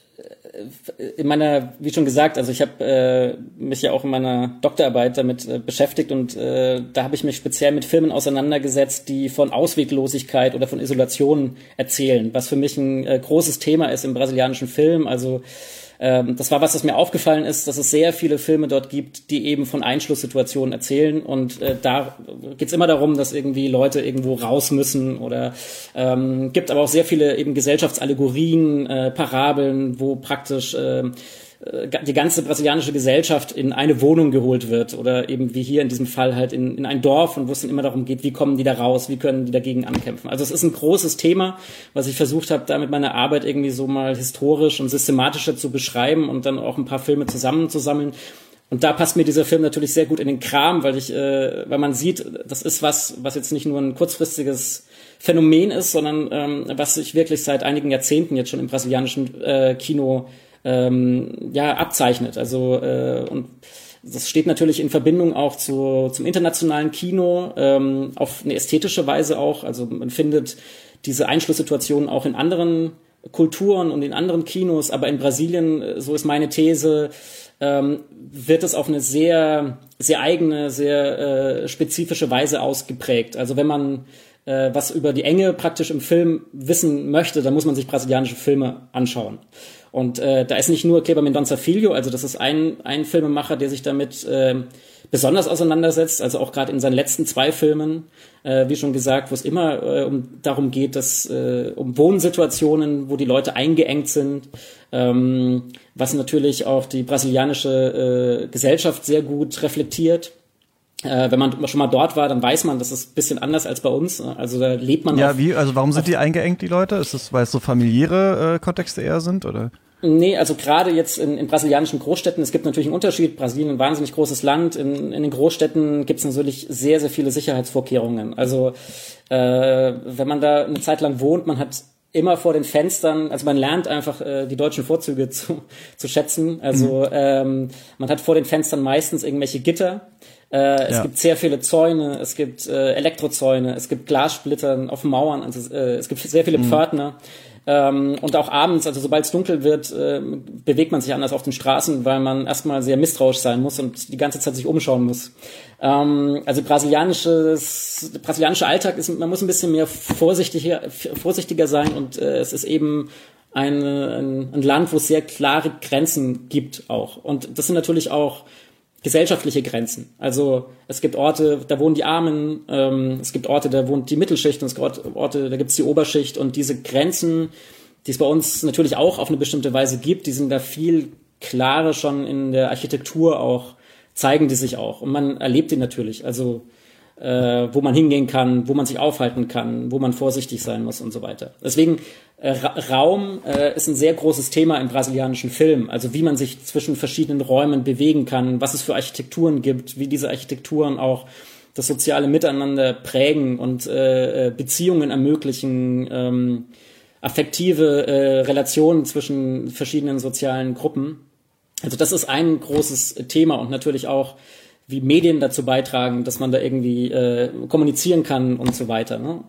in meiner, wie schon gesagt, also ich habe äh, mich ja auch in meiner Doktorarbeit damit äh, beschäftigt und äh, da habe ich mich speziell mit Filmen auseinandergesetzt, die von Ausweglosigkeit oder von Isolation erzählen, was für mich ein äh, großes Thema ist im brasilianischen Film. Also ähm, das war was, was mir aufgefallen ist, dass es sehr viele Filme dort gibt, die eben von Einschlusssituationen erzählen und äh, da geht's immer darum, dass irgendwie Leute irgendwo raus müssen oder ähm, gibt aber auch sehr viele eben Gesellschaftsallegorien, äh, Parabeln, wo praktisch äh, die ganze brasilianische Gesellschaft in eine Wohnung geholt wird oder eben wie hier in diesem Fall halt in, in ein Dorf und wo es dann immer darum geht, wie kommen die da raus, wie können die dagegen ankämpfen. Also es ist ein großes Thema, was ich versucht habe, da mit meiner Arbeit irgendwie so mal historisch und systematischer zu beschreiben und dann auch ein paar Filme zusammenzusammeln. Und da passt mir dieser Film natürlich sehr gut in den Kram, weil ich, äh, weil man sieht, das ist was, was jetzt nicht nur ein kurzfristiges Phänomen ist, sondern ähm, was sich wirklich seit einigen Jahrzehnten jetzt schon im brasilianischen äh, Kino ähm, ja abzeichnet. Also äh, und das steht natürlich in Verbindung auch zu zum internationalen Kino ähm, auf eine ästhetische Weise auch. Also man findet diese Einschlusssituationen auch in anderen Kulturen und in anderen Kinos, aber in Brasilien, so ist meine These, ähm, wird es auf eine sehr sehr eigene, sehr äh, spezifische Weise ausgeprägt. Also wenn man äh, was über die Enge praktisch im Film wissen möchte, dann muss man sich brasilianische Filme anschauen. Und äh, da ist nicht nur Kleber Mendonça Filho, also das ist ein ein Filmemacher, der sich damit äh, besonders auseinandersetzt, also auch gerade in seinen letzten zwei Filmen, äh, wie schon gesagt, wo es immer äh, um darum geht, dass äh, um Wohnsituationen, wo die Leute eingeengt sind, ähm, was natürlich auch die brasilianische äh, Gesellschaft sehr gut reflektiert. Äh, wenn man schon mal dort war, dann weiß man, das ist ein bisschen anders als bei uns. Also da lebt man Ja, auf, wie? Also warum sind die eingeengt, die Leute? Ist das, weil es so familiäre äh, Kontexte eher sind, oder? Nee, also gerade jetzt in, in brasilianischen Großstädten, es gibt natürlich einen Unterschied. Brasilien ein wahnsinnig großes Land. In, in den Großstädten gibt es natürlich sehr, sehr viele Sicherheitsvorkehrungen. Also äh, wenn man da eine Zeit lang wohnt, man hat immer vor den Fenstern, also man lernt einfach äh, die deutschen Vorzüge zu, zu schätzen. Also mhm. ähm, man hat vor den Fenstern meistens irgendwelche Gitter. Äh, es ja. gibt sehr viele Zäune, es gibt äh, Elektrozäune, es gibt Glassplittern auf Mauern, also äh, es gibt sehr viele mhm. Pförtner. Ähm, und auch abends, also sobald es dunkel wird, äh, bewegt man sich anders auf den Straßen, weil man erstmal sehr misstrauisch sein muss und die ganze Zeit sich umschauen muss. Ähm, also brasilianisches, der brasilianische Alltag ist, man muss ein bisschen mehr vorsichtiger, vorsichtiger sein und äh, es ist eben eine, ein, ein Land, wo es sehr klare Grenzen gibt auch. Und das sind natürlich auch gesellschaftliche Grenzen. Also es gibt Orte, da wohnen die Armen, ähm, es gibt Orte, da wohnt die Mittelschicht und es gibt Orte, da gibt es die Oberschicht und diese Grenzen, die es bei uns natürlich auch auf eine bestimmte Weise gibt, die sind da viel klarer schon in der Architektur auch, zeigen die sich auch und man erlebt die natürlich, also äh, wo man hingehen kann, wo man sich aufhalten kann, wo man vorsichtig sein muss und so weiter. Deswegen äh, Ra- Raum äh, ist ein sehr großes Thema im brasilianischen Film, also wie man sich zwischen verschiedenen Räumen bewegen kann, was es für Architekturen gibt, wie diese Architekturen auch das soziale Miteinander prägen und äh, Beziehungen ermöglichen, ähm, affektive äh, Relationen zwischen verschiedenen sozialen Gruppen. Also das ist ein großes Thema und natürlich auch wie Medien dazu beitragen, dass man da irgendwie äh, kommunizieren kann und so weiter. Ne?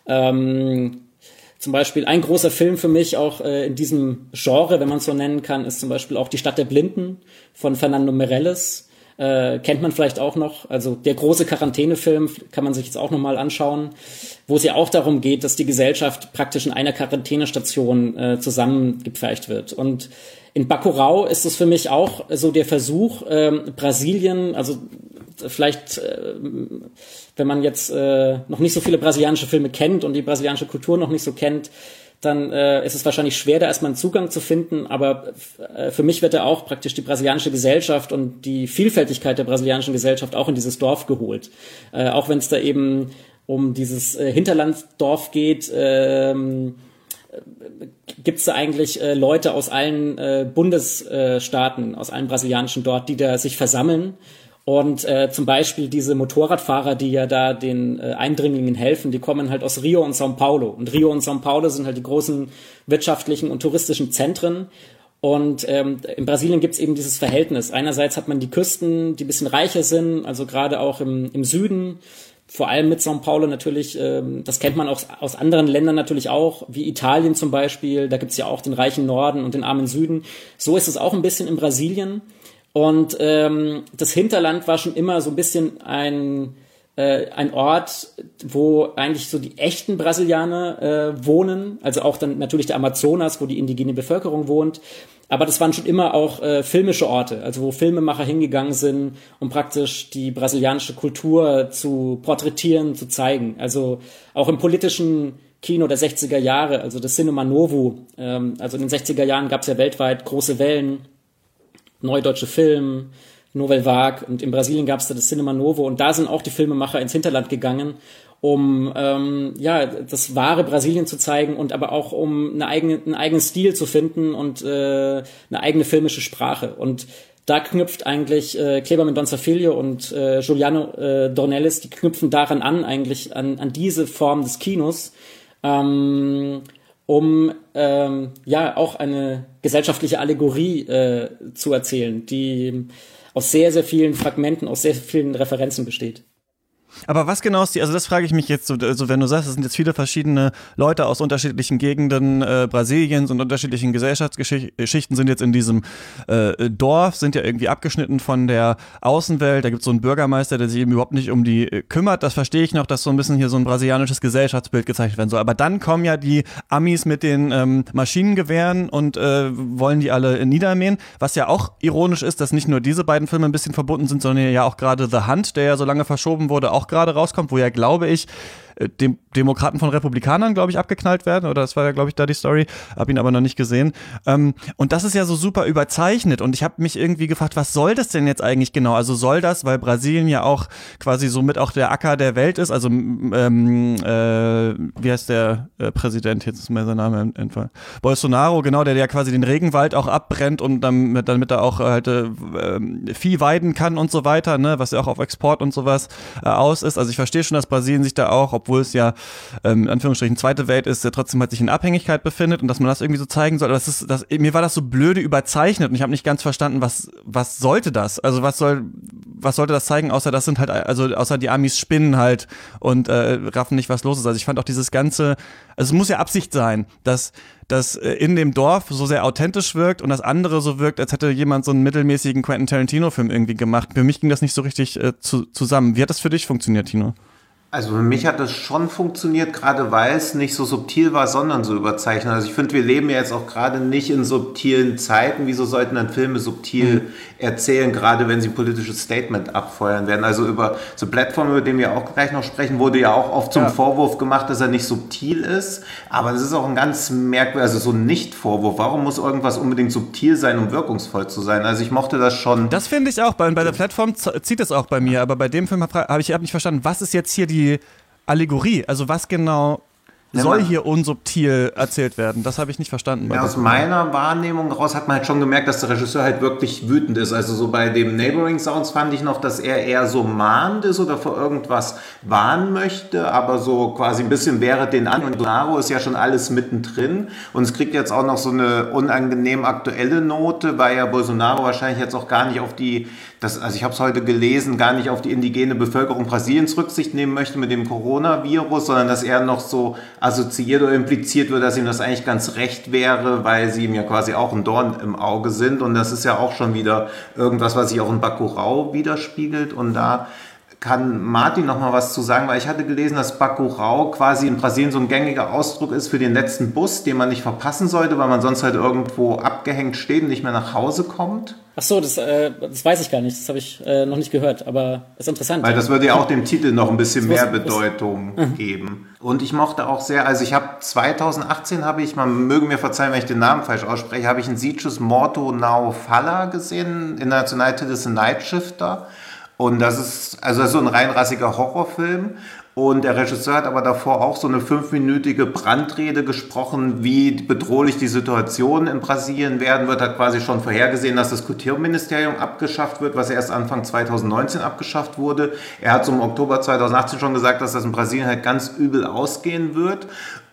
Ähm, zum Beispiel ein großer Film für mich auch äh, in diesem Genre, wenn man es so nennen kann, ist zum Beispiel auch Die Stadt der Blinden von Fernando Meirelles. Äh, kennt man vielleicht auch noch. Also der große Quarantänefilm kann man sich jetzt auch nochmal anschauen, wo es ja auch darum geht, dass die Gesellschaft praktisch in einer Quarantänestation äh, zusammengepfercht wird. Und in Bacurau ist es für mich auch so der Versuch, ähm, Brasilien, also vielleicht, äh, wenn man jetzt äh, noch nicht so viele brasilianische Filme kennt und die brasilianische Kultur noch nicht so kennt, dann äh, ist es wahrscheinlich schwer, da erstmal einen Zugang zu finden. Aber äh, für mich wird da auch praktisch die brasilianische Gesellschaft und die Vielfältigkeit der brasilianischen Gesellschaft auch in dieses Dorf geholt. Äh, auch wenn es da eben um dieses äh, Hinterlandsdorf geht, ähm, gibt es da eigentlich äh, Leute aus allen äh, Bundesstaaten, aus allen brasilianischen dort, die da sich versammeln Und äh, zum Beispiel diese Motorradfahrer, die ja da den äh, Eindringlingen helfen, die kommen halt aus Rio und São Paulo. Und Rio und São Paulo sind halt die großen wirtschaftlichen und touristischen Zentren. Und ähm, in Brasilien gibt's eben dieses Verhältnis. Einerseits hat man die Küsten, die ein bisschen reicher sind, also gerade auch im, im Süden, vor allem mit São Paulo natürlich, ähm, das kennt man auch aus anderen Ländern natürlich auch, wie Italien zum Beispiel, da gibt's ja auch den reichen Norden und den armen Süden. So ist es auch ein bisschen in Brasilien. Und ähm, das Hinterland war schon immer so ein bisschen ein äh, ein Ort, wo eigentlich so die echten Brasilianer äh, wohnen, also auch dann natürlich der Amazonas, wo die indigene Bevölkerung wohnt. Aber das waren schon immer auch äh, filmische Orte, also wo Filmemacher hingegangen sind, um praktisch die brasilianische Kultur zu porträtieren, zu zeigen. Also auch im politischen Kino der sechziger Jahre, also das Cinema Novo. Ähm, also in den sechziger Jahren gab es ja weltweit große Wellen, Neue Deutsche Film, Nouvelle Vague, und in Brasilien gab es da das Cinema Novo, und da sind auch die Filmemacher ins Hinterland gegangen, um ähm, ja das wahre Brasilien zu zeigen und aber auch um eine eigene, einen eigenen Stil zu finden und äh, eine eigene filmische Sprache. Und da knüpft eigentlich äh, Kleber Mendonça Filho und äh, Juliano äh, Dornelles, die knüpfen daran an, eigentlich an, an diese Form des Kinos, ähm, um ähm, ja auch eine gesellschaftliche Allegorie äh, zu erzählen, die aus sehr, sehr vielen Fragmenten, aus sehr vielen Referenzen besteht. Aber was genau ist die, also das frage ich mich jetzt so, also wenn du sagst, es sind jetzt viele verschiedene Leute aus unterschiedlichen Gegenden äh, Brasiliens und unterschiedlichen Gesellschaftsgeschichten sind jetzt in diesem äh, Dorf, sind ja irgendwie abgeschnitten von der Außenwelt, da gibt es so einen Bürgermeister, der sich eben überhaupt nicht um die äh, kümmert, das verstehe ich noch, dass so ein bisschen hier so ein brasilianisches Gesellschaftsbild gezeichnet werden soll, aber dann kommen ja die Amis mit den ähm, Maschinengewehren und äh, wollen die alle niedermähen, was ja auch ironisch ist, dass nicht nur diese beiden Filme ein bisschen verbunden sind, sondern ja auch gerade The Hunt, der ja so lange verschoben wurde, auch gerade rauskommt, wo ja, glaube ich, Dem- Demokraten von Republikanern, glaube ich, abgeknallt werden, oder das war ja, glaube ich, da die Story, habe ihn aber noch nicht gesehen. Ähm, und das ist ja so super überzeichnet, und ich habe mich irgendwie gefragt, was soll das denn jetzt eigentlich genau? Also soll das, weil Brasilien ja auch quasi somit auch der Acker der Welt ist, also ähm, äh, wie heißt der äh, Präsident, jetzt ist mir sein Name entfallen, Bolsonaro, genau, der ja quasi den Regenwald auch abbrennt und damit, damit er auch halt äh, Vieh weiden kann und so weiter, ne, was ja auch auf Export und sowas äh, aus ist. Also ich verstehe schon, dass Brasilien sich da auch, obwohl es ja ähm, in Anführungsstrichen zweite Welt ist, der trotzdem halt sich in Abhängigkeit befindet, und dass man das irgendwie so zeigen soll. Aber das ist, das, mir war das so blöde überzeichnet, und ich habe nicht ganz verstanden, was was sollte das? Also was soll was sollte das zeigen, außer das sind halt, also außer die Amis spinnen halt und äh, raffen nicht, was los ist. Also ich fand auch dieses ganze, also es muss ja Absicht sein, dass das in dem Dorf so sehr authentisch wirkt und das andere so wirkt, als hätte jemand so einen mittelmäßigen Quentin Tarantino-Film irgendwie gemacht. Für mich ging das nicht so richtig äh, zu, zusammen. Wie hat das für dich funktioniert, Tino? Also für mich hat das schon funktioniert, gerade weil es nicht so subtil war, sondern so überzeichnet. Also ich finde, wir leben ja jetzt auch gerade nicht in subtilen Zeiten. Wieso sollten dann Filme subtil mhm. erzählen, gerade wenn sie ein politisches Statement abfeuern werden? Also über so Plattformen, über die wir auch gleich noch sprechen, wurde ja auch oft zum ja. Vorwurf gemacht, dass er nicht subtil ist. Aber das ist auch ein ganz merkwürdiger, also so ein Nicht-Vorwurf. Warum muss irgendwas unbedingt subtil sein, um wirkungsvoll zu sein? Also ich mochte das schon. Das finde ich auch. Bei, bei der Plattform zieht es auch bei mir. Aber bei dem Film habe ich hab nicht verstanden, was ist jetzt hier die Allegorie, also was genau soll hier unsubtil erzählt werden? Das habe ich nicht verstanden. Ja, aus meiner Wahrnehmung heraus hat man halt schon gemerkt, dass der Regisseur halt wirklich wütend ist. Also so bei dem Neighboring Sounds fand ich noch, dass er eher so mahnt ist oder vor irgendwas warnen möchte, aber so quasi ein bisschen wäre den an. Und Bolsonaro ist ja schon alles mittendrin, und es kriegt jetzt auch noch so eine unangenehm aktuelle Note, weil ja Bolsonaro wahrscheinlich jetzt auch gar nicht auf die, das, also ich habe es heute gelesen, gar nicht auf die indigene Bevölkerung Brasiliens Rücksicht nehmen möchte mit dem Coronavirus, sondern dass er noch so assoziiert oder impliziert wird, dass ihm das eigentlich ganz recht wäre, weil sie ihm ja quasi auch ein Dorn im Auge sind, und das ist ja auch schon wieder irgendwas, was sich auch in Bacurau widerspiegelt, und da kann Martin noch mal was zu sagen, weil ich hatte gelesen, dass Bacurau quasi in Brasilien so ein gängiger Ausdruck ist für den letzten Bus, den man nicht verpassen sollte, weil man sonst halt irgendwo abgehängt steht und nicht mehr nach Hause kommt. Ach so, das, äh, das weiß ich gar nicht, das habe ich äh, noch nicht gehört, aber ist interessant. Weil das würde ja auch dem Titel noch ein bisschen mehr Bedeutung geben. Und ich mochte auch sehr, also ich habe zwanzig achtzehn habe ich, man möge mir verzeihen, wenn ich den Namen falsch ausspreche, habe ich in Sitges Morto Now Falla gesehen, international Titel ist Night Shifter. Und das ist also das ist so ein reinrassiger Horrorfilm. Und der Regisseur hat aber davor auch so eine fünfminütige Brandrede gesprochen, wie bedrohlich die Situation in Brasilien werden wird. Hat quasi schon vorhergesehen, dass das Kulturministerium abgeschafft wird, was erst Anfang zweitausendneunzehn abgeschafft wurde. Er hat so im Oktober zweitausendachtzehn schon gesagt, dass das in Brasilien halt ganz übel ausgehen wird.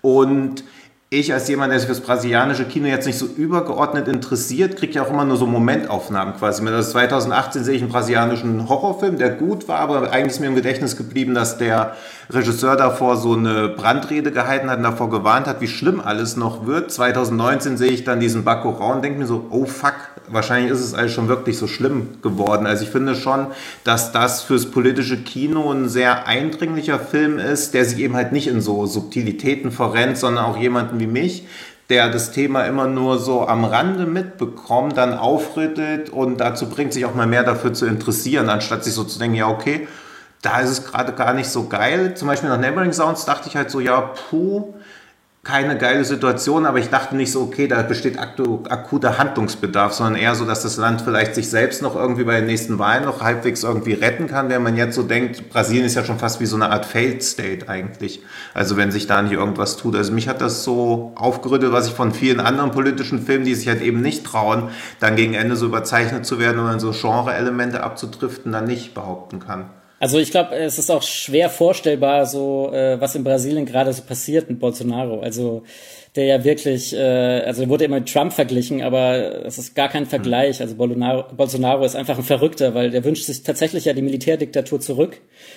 Und ich als jemand, der sich fürs brasilianische Kino jetzt nicht so übergeordnet interessiert, kriege ja auch immer nur so Momentaufnahmen quasi. Also zweitausendachtzehn sehe ich einen brasilianischen Horrorfilm, der gut war, aber eigentlich ist mir im Gedächtnis geblieben, dass der Regisseur davor so eine Brandrede gehalten hat und davor gewarnt hat, wie schlimm alles noch wird. zweitausendneunzehn sehe ich dann diesen Bacurau und denke mir so, oh fuck, wahrscheinlich ist es alles schon wirklich so schlimm geworden. Also ich finde schon, dass das fürs politische Kino ein sehr eindringlicher Film ist, der sich eben halt nicht in so Subtilitäten verrennt, sondern auch jemanden wie mich, der das Thema immer nur so am Rande mitbekommt, dann aufrüttelt und dazu bringt, sich auch mal mehr dafür zu interessieren, anstatt sich so zu denken, ja okay, da ist es gerade gar nicht so geil. Zum Beispiel nach Neighboring Sounds dachte ich halt so, ja puh, keine geile Situation, aber ich dachte nicht so, okay, da besteht akuter Handlungsbedarf, sondern eher so, dass das Land vielleicht sich selbst noch irgendwie bei den nächsten Wahlen noch halbwegs irgendwie retten kann, wenn man jetzt so denkt, Brasilien ist ja schon fast wie so eine Art Failed State eigentlich, also wenn sich da nicht irgendwas tut. Also mich hat das so aufgerüttelt, was ich von vielen anderen politischen Filmen, die sich halt eben nicht trauen, dann gegen Ende so überzeichnet zu werden oder in so Genre-Elemente abzudriften, dann nicht behaupten kann. Also ich glaube, es ist auch schwer vorstellbar, so äh, was in Brasilien gerade so passiert mit Bolsonaro. Also der ja wirklich, äh, also wurde immer mit Trump verglichen, aber es ist gar kein Vergleich. Also Bolsonaro, Bolsonaro ist einfach ein Verrückter, weil der wünscht sich tatsächlich ja die Militärdiktatur zurück.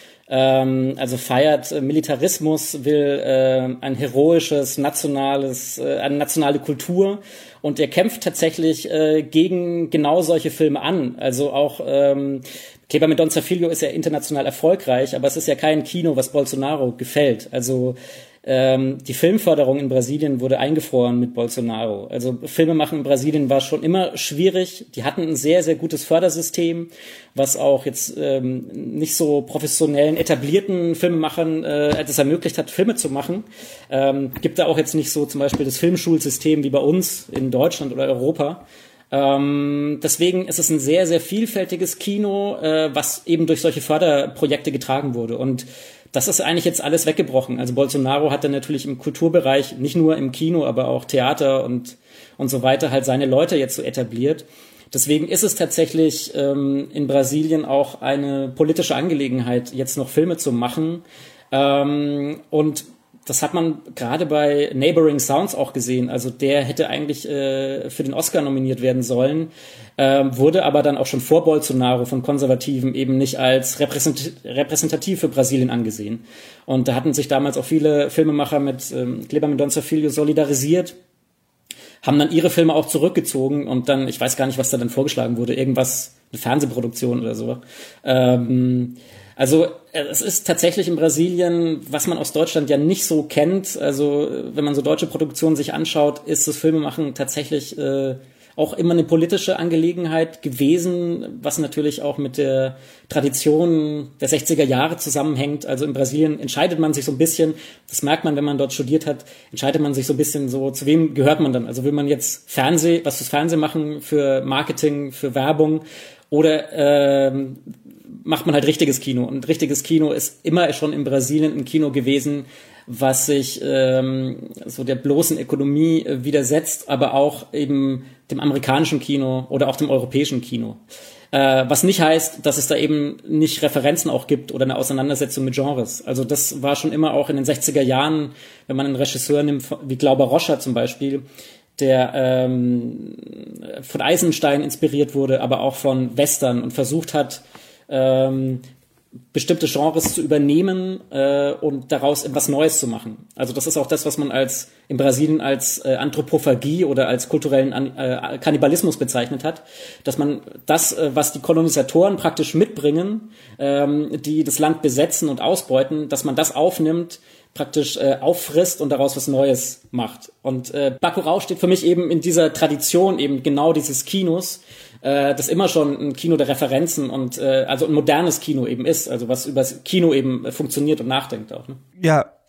Ähm, also feiert äh, Militarismus, will äh, ein heroisches, nationales, äh, eine nationale Kultur. Und er kämpft tatsächlich äh, gegen genau solche Filme an. Also auch ähm, Kleber mit Don Zafilho ist ja international erfolgreich, aber es ist ja kein Kino, was Bolsonaro gefällt. Also ähm, die Filmförderung in Brasilien wurde eingefroren mit Bolsonaro. Also Filme machen in Brasilien war schon immer schwierig. Die hatten ein sehr, sehr gutes Fördersystem, was auch jetzt ähm, nicht so professionellen, etablierten Filmemachern äh, es ermöglicht hat, Filme zu machen. Ähm, gibt da auch jetzt nicht so zum Beispiel das Filmschulsystem wie bei uns in Deutschland oder Europa. Ähm, deswegen ist es ein sehr, sehr vielfältiges Kino, äh, was eben durch solche Förderprojekte getragen wurde. Und das ist eigentlich jetzt alles weggebrochen. Also Bolsonaro hat dann natürlich im Kulturbereich, nicht nur im Kino, aber auch Theater und, und so weiter, halt seine Leute jetzt so etabliert. Deswegen ist es tatsächlich ähm, in Brasilien auch eine politische Angelegenheit, jetzt noch Filme zu machen. Ähm, und das hat man gerade bei Neighboring Sounds auch gesehen. Also der hätte eigentlich äh, für den Oscar nominiert werden sollen, äh, wurde aber dann auch schon vor Bolsonaro von Konservativen eben nicht als repräsent- repräsentativ für Brasilien angesehen. Und da hatten sich damals auch viele Filmemacher mit ähm, Kleber mit Don Zafilho solidarisiert, haben dann ihre Filme auch zurückgezogen und dann, ich weiß gar nicht, was da dann vorgeschlagen wurde, irgendwas, eine Fernsehproduktion oder so. Ähm, Also es ist tatsächlich in Brasilien, was man aus Deutschland ja nicht so kennt, also wenn man so deutsche Produktionen sich anschaut, ist das Filmemachen tatsächlich äh, auch immer eine politische Angelegenheit gewesen, was natürlich auch mit der Tradition der sechziger Jahre zusammenhängt. Also in Brasilien entscheidet man sich so ein bisschen, das merkt man, wenn man dort studiert hat, entscheidet man sich so ein bisschen so, zu wem gehört man dann? Also will man jetzt Fernseh, was fürs Fernsehen machen, für Marketing, für Werbung oder ähm, macht man halt richtiges Kino. Und richtiges Kino ist immer schon in Brasilien ein Kino gewesen, was sich ähm, so der bloßen Ökonomie äh, widersetzt, aber auch eben dem amerikanischen Kino oder auch dem europäischen Kino. Äh, was nicht heißt, dass es da eben nicht Referenzen auch gibt oder eine Auseinandersetzung mit Genres. Also das war schon immer auch in den sechziger Jahren, wenn man einen Regisseur nimmt, wie Glauber Rocha zum Beispiel, der ähm, von Eisenstein inspiriert wurde, aber auch von Western und versucht hat, ähm, bestimmte Genres zu übernehmen äh, und daraus etwas Neues zu machen. Also das ist auch das, was man als in Brasilien als äh, Anthropophagie oder als kulturellen An- äh, Kannibalismus bezeichnet hat, dass man das, äh, was die Kolonisatoren praktisch mitbringen, ähm, die das Land besetzen und ausbeuten, dass man das aufnimmt, praktisch äh, auffrisst und daraus was Neues macht. Und äh, Bacurau steht für mich eben in dieser Tradition eben genau dieses Kinos, äh, das immer schon ein Kino der Referenzen und äh, also ein modernes Kino eben ist, also was übers Kino eben funktioniert und nachdenkt auch. Ne? Ja,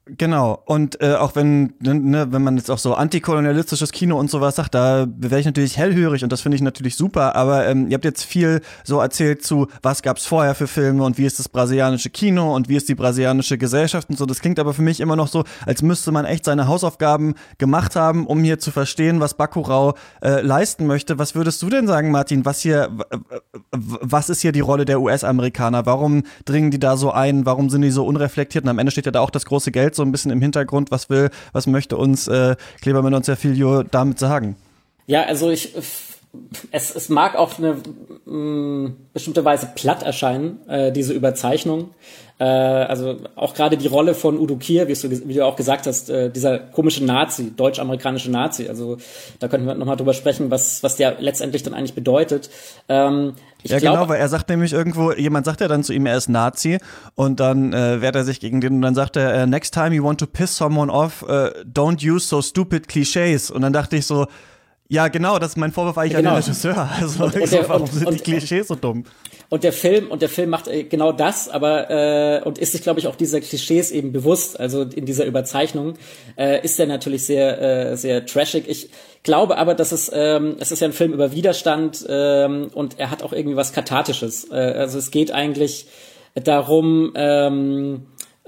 Genau, und äh, auch wenn ne, wenn man jetzt auch so antikolonialistisches Kino und sowas sagt, da wäre ich natürlich hellhörig und das finde ich natürlich super, aber ähm, ihr habt jetzt viel so erzählt zu, was gab's vorher für Filme und wie ist das brasilianische Kino und wie ist die brasilianische Gesellschaft und so, das klingt aber für mich immer noch so, als müsste man echt seine Hausaufgaben gemacht haben, um hier zu verstehen, was Bacurau äh, leisten möchte. Was würdest du denn sagen, Martin, was hier, was ist hier die Rolle der U S-Amerikaner, warum dringen die da so ein, warum sind die so unreflektiert und am Ende steht ja da auch das große Geld so ein bisschen im Hintergrund, was will, was möchte uns äh, Kleber Mendonça Filho damit sagen? Ja, also ich, es, es mag auf eine mh, bestimmte Weise platt erscheinen, äh, diese Überzeichnung. Äh, also auch gerade die Rolle von Udo Kier, wie du, wie du auch gesagt hast, äh, dieser komische Nazi, deutsch-amerikanische Nazi. Also da könnten wir nochmal drüber sprechen, was, was der letztendlich dann eigentlich bedeutet. Ähm, Ich ja, glaub, genau, weil er sagt nämlich irgendwo, jemand sagt ja dann zu ihm, er ist Nazi und dann äh, wehrt er sich gegen den und dann sagt er, next time you want to piss someone off, uh, don't use so stupid clichés. Und dann dachte ich so, ja genau, das ist mein Vorwurf eigentlich genau. an den Regisseur. Also und, und so, der, warum und, sind und, die Klischees so dumm? Und der Film, und der Film macht genau das, aber äh, und ist sich, glaube ich, auch dieser Klischees eben bewusst, also in dieser Überzeichnung, äh, ist er natürlich sehr, äh, sehr trashig. Ich glaube aber, dass es, ähm, es ist ja ein Film über Widerstand ähm, und er hat auch irgendwie was Kathartisches. Äh, also es geht eigentlich darum, ähm,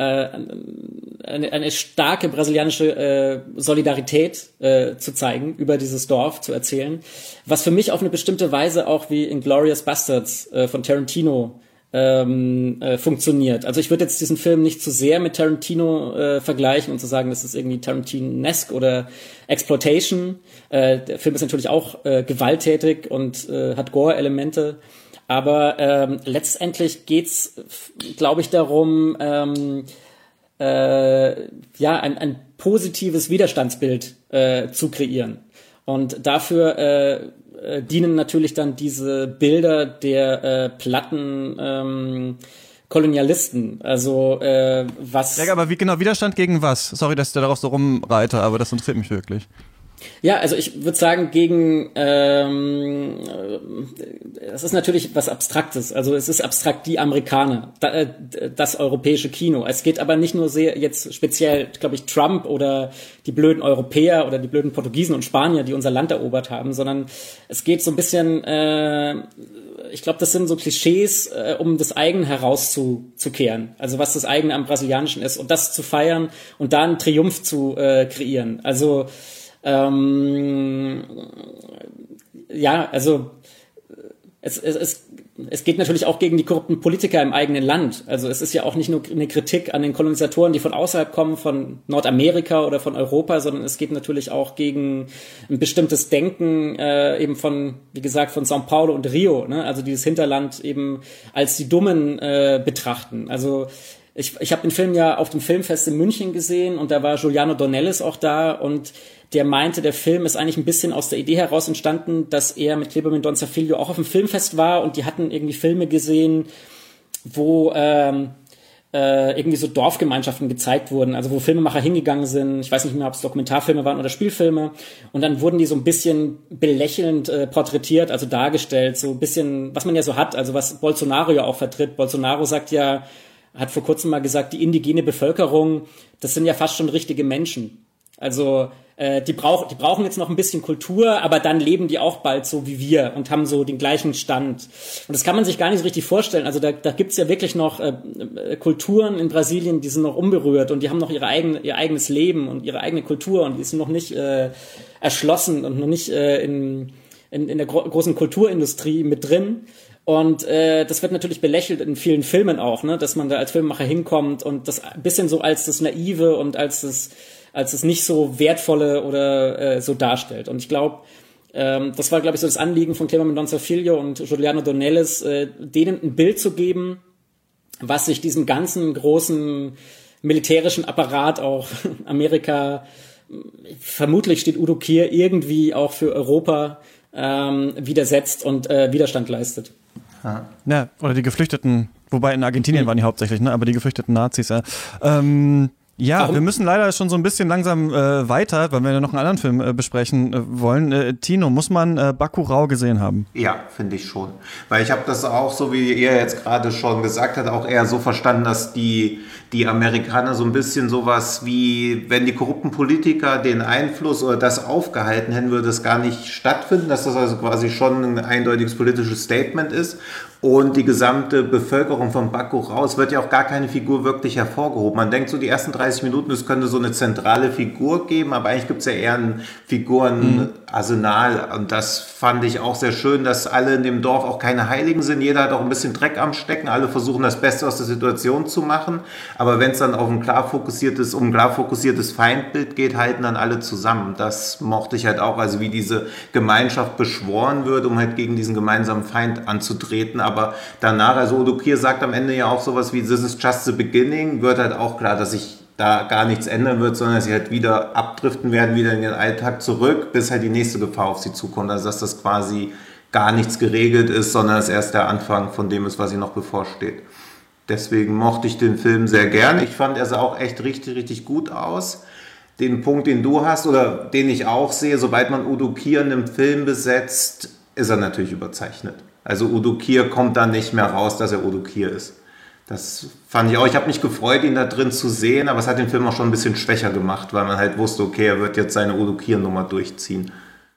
Eine, eine starke brasilianische äh, Solidarität äh, zu zeigen, über dieses Dorf zu erzählen, was für mich auf eine bestimmte Weise auch wie Inglourious Basterds äh, von Tarantino ähm, äh, funktioniert. Also ich würde jetzt diesen Film nicht zu sehr mit Tarantino äh, vergleichen und zu sagen, das ist irgendwie Tarantinesque oder Exploitation. Äh, der Film ist natürlich auch äh, gewalttätig und äh, hat Gore-Elemente. Aber ähm, letztendlich geht's, glaube ich, darum, ähm, äh, ja, ein, ein positives Widerstandsbild äh, zu kreieren. Und dafür äh, äh, dienen natürlich dann diese Bilder der äh, platten ähm, Kolonialisten. Also äh, was. Ja, aber wie genau Widerstand gegen was? Sorry, dass ich da darauf so rumreite, aber das interessiert mich wirklich. Ja, also ich würde sagen, gegen ähm, das ist natürlich was Abstraktes. Also es ist abstrakt die Amerikaner, da, das europäische Kino. Es geht aber nicht nur sehr jetzt speziell, glaube ich, Trump oder die blöden Europäer oder die blöden Portugiesen und Spanier, die unser Land erobert haben, sondern es geht so ein bisschen, äh, ich glaube, das sind so Klischees, äh, um das eigene herauszukehren. Also was das eigene am Brasilianischen ist und das zu feiern und da einen Triumph zu äh, kreieren. Also Ähm, ja, also es, es, es, es geht natürlich auch gegen die korrupten Politiker im eigenen Land. Also es ist ja auch nicht nur eine Kritik an den Kolonisatoren, die von außerhalb kommen, von Nordamerika oder von Europa, sondern es geht natürlich auch gegen ein bestimmtes Denken äh, eben von, wie gesagt, von São Paulo und Rio, ne? Also dieses Hinterland eben als die Dummen äh, betrachten. Also ich, ich habe den Film ja auf dem Filmfest in München gesehen und da war Juliano Dornelles auch da und der meinte, der Film ist eigentlich ein bisschen aus der Idee heraus entstanden, dass er mit Kleber Mendonça Filho auch auf dem Filmfest war und die hatten irgendwie Filme gesehen, wo ähm, äh, irgendwie so Dorfgemeinschaften gezeigt wurden, also wo Filmemacher hingegangen sind, ich weiß nicht mehr, ob es Dokumentarfilme waren oder Spielfilme, und dann wurden die so ein bisschen belächelnd äh, porträtiert, also dargestellt, so ein bisschen, was man ja so hat, also was Bolsonaro ja auch vertritt. Bolsonaro sagt ja, hat vor kurzem mal gesagt, die indigene Bevölkerung, das sind ja fast schon richtige Menschen. Also äh, die, brauch, die brauchen jetzt noch ein bisschen Kultur, aber dann leben die auch bald so wie wir und haben so den gleichen Stand. Und das kann man sich gar nicht so richtig vorstellen. Also da, da gibt's ja wirklich noch äh, Kulturen in Brasilien, die sind noch unberührt und die haben noch ihre eigene, ihr eigenes Leben und ihre eigene Kultur und die sind noch nicht äh, erschlossen und noch nicht äh, in, in, in der gro- großen Kulturindustrie mit drin. Und äh, das wird natürlich belächelt in vielen Filmen auch, ne, dass man da als Filmemacher hinkommt und das ein bisschen so als das Naive und als das als es nicht so wertvolle oder äh, so darstellt. Und ich glaube, ähm, das war, glaube ich, so das Anliegen von Kleber Mendonça Filho und Juliano Dornelles, äh, denen ein Bild zu geben, was sich diesem ganzen großen militärischen Apparat auch Amerika, vermutlich steht Udo Kier irgendwie auch für Europa ähm, widersetzt und äh, Widerstand leistet. Ja, oder die Geflüchteten, wobei in Argentinien mhm. waren die hauptsächlich, ne? Aber die geflüchteten Nazis, ja. Ähm, Ja, Warum? wir müssen leider schon so ein bisschen langsam äh, weiter, weil wir ja noch einen anderen Film äh, besprechen äh, wollen. Äh, Tino, muss man äh, Bacurau gesehen haben? Ja, finde ich schon. Weil ich habe das auch, so wie ihr jetzt gerade schon gesagt habt, auch eher so verstanden, dass die, die Amerikaner so ein bisschen sowas wie, wenn die korrupten Politiker den Einfluss oder das aufgehalten hätten, würde es gar nicht stattfinden, dass das also quasi schon ein eindeutiges politisches Statement ist. Und die gesamte Bevölkerung von Bacurau, es wird ja auch gar keine Figur wirklich hervorgehoben. Man denkt so, die ersten dreißig Minuten, es könnte so eine zentrale Figur geben, aber eigentlich gibt es ja eher ein Figurenarsenal. Und das fand ich auch sehr schön, dass alle in dem Dorf auch keine Heiligen sind. Jeder hat auch ein bisschen Dreck am Stecken. Alle versuchen, das Beste aus der Situation zu machen. Aber wenn es dann auf ein klar fokussiertes, um ein klar fokussiertes Feindbild geht, halten dann alle zusammen. Das mochte ich halt auch, also wie diese Gemeinschaft beschworen wird, um halt gegen diesen gemeinsamen Feind anzutreten. Aber danach, also Udo Kier sagt am Ende ja auch sowas wie, this is just the beginning, wird halt auch klar, dass sich da gar nichts ändern wird, sondern dass sie halt wieder abdriften werden, wieder in ihren Alltag zurück, bis halt die nächste Gefahr auf sie zukommt. Also dass das quasi gar nichts geregelt ist, sondern es erst der Anfang von dem ist, was ihnen noch bevorsteht. Deswegen mochte ich den Film sehr gerne. Ich fand, er sah auch echt richtig, richtig gut aus. Den Punkt, den du hast oder den ich auch sehe, sobald man Udo Kier in einem Film besetzt, ist er natürlich überzeichnet. Also Udo Kier kommt dann nicht mehr raus, dass er Udo Kier ist. Das fand ich auch. Ich habe mich gefreut, ihn da drin zu sehen, aber es hat den Film auch schon ein bisschen schwächer gemacht, weil man halt wusste, okay, er wird jetzt seine Udo Kier-Nummer durchziehen.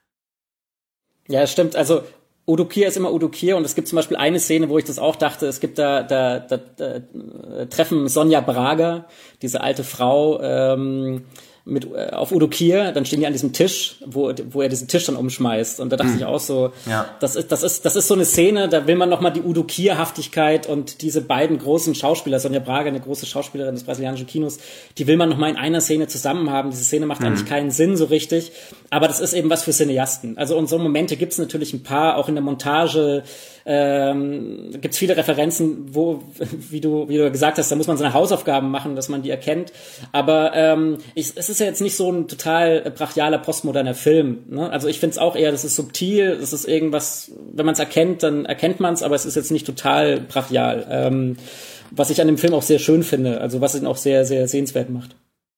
Ja, stimmt. Also Udo Kier ist immer Udo Kier und es gibt zum Beispiel eine Szene, wo ich das auch dachte, es gibt da, da, da, da äh, treffen Sonja Braga, diese alte Frau, ähm, mit äh, auf Udo Kier, dann stehen die an diesem Tisch, wo wo er diesen Tisch dann umschmeißt und da dachte hm. ich auch so, ja. das ist das ist das ist so eine Szene, da will man noch mal die Udo Kier-Haftigkeit und diese beiden großen Schauspieler, Sonja Braga, eine große Schauspielerin des brasilianischen Kinos, die will man noch mal in einer Szene zusammen haben. Diese Szene macht hm. eigentlich keinen Sinn so richtig, aber das ist eben was für Cineasten. Also und so Momente gibt's natürlich ein paar, auch in der Montage. Ähm, gibt's viele Referenzen, wo, wie du, wie du gesagt hast, da muss man seine Hausaufgaben machen, dass man die erkennt. Aber ähm, ich, es ist ja jetzt nicht so ein total brachialer, postmoderner Film. Ne? Also ich finde es auch eher, das ist subtil, das ist irgendwas, wenn man es erkennt, dann erkennt man es, aber es ist jetzt nicht total brachial. Ähm, was ich an dem Film auch sehr schön finde, also was ihn auch sehr, sehr sehenswert macht.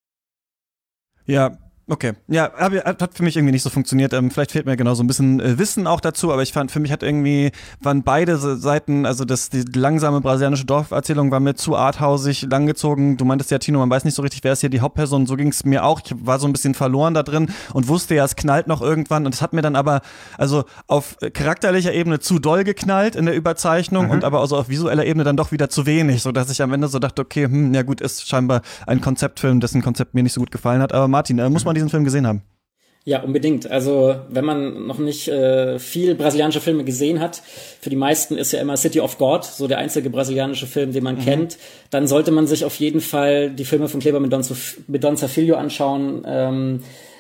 Ja. Okay, ja, aber hat für mich irgendwie nicht so funktioniert. Ähm, vielleicht fehlt mir genau so ein bisschen äh, Wissen auch dazu, aber ich fand, für mich hat irgendwie, waren beide Seiten, also das, die langsame brasilianische Dorferzählung war mir zu arthausig langgezogen. Du meintest ja, Tino, man weiß nicht so richtig, wer ist hier die Hauptperson. So ging es mir auch. Ich war so ein bisschen verloren da drin und wusste ja, es knallt noch irgendwann. Und es hat mir dann aber, also auf charakterlicher Ebene zu doll geknallt in der Überzeichnung mhm. und aber also auf visueller Ebene dann doch wieder zu wenig, sodass ich am Ende so dachte, okay, hm, ja gut, ist scheinbar ein Konzeptfilm, dessen Konzept mir nicht so gut gefallen hat. Aber Martin, äh, muss man diesen Film gesehen haben? Ja, unbedingt. Also wenn man noch nicht äh, viel brasilianische Filme gesehen hat, für die meisten ist ja immer City of God so der einzige brasilianische Film, den man mhm. kennt, dann sollte man sich auf jeden Fall die Filme von Kleber Mendonça Filho anschauen, ähm,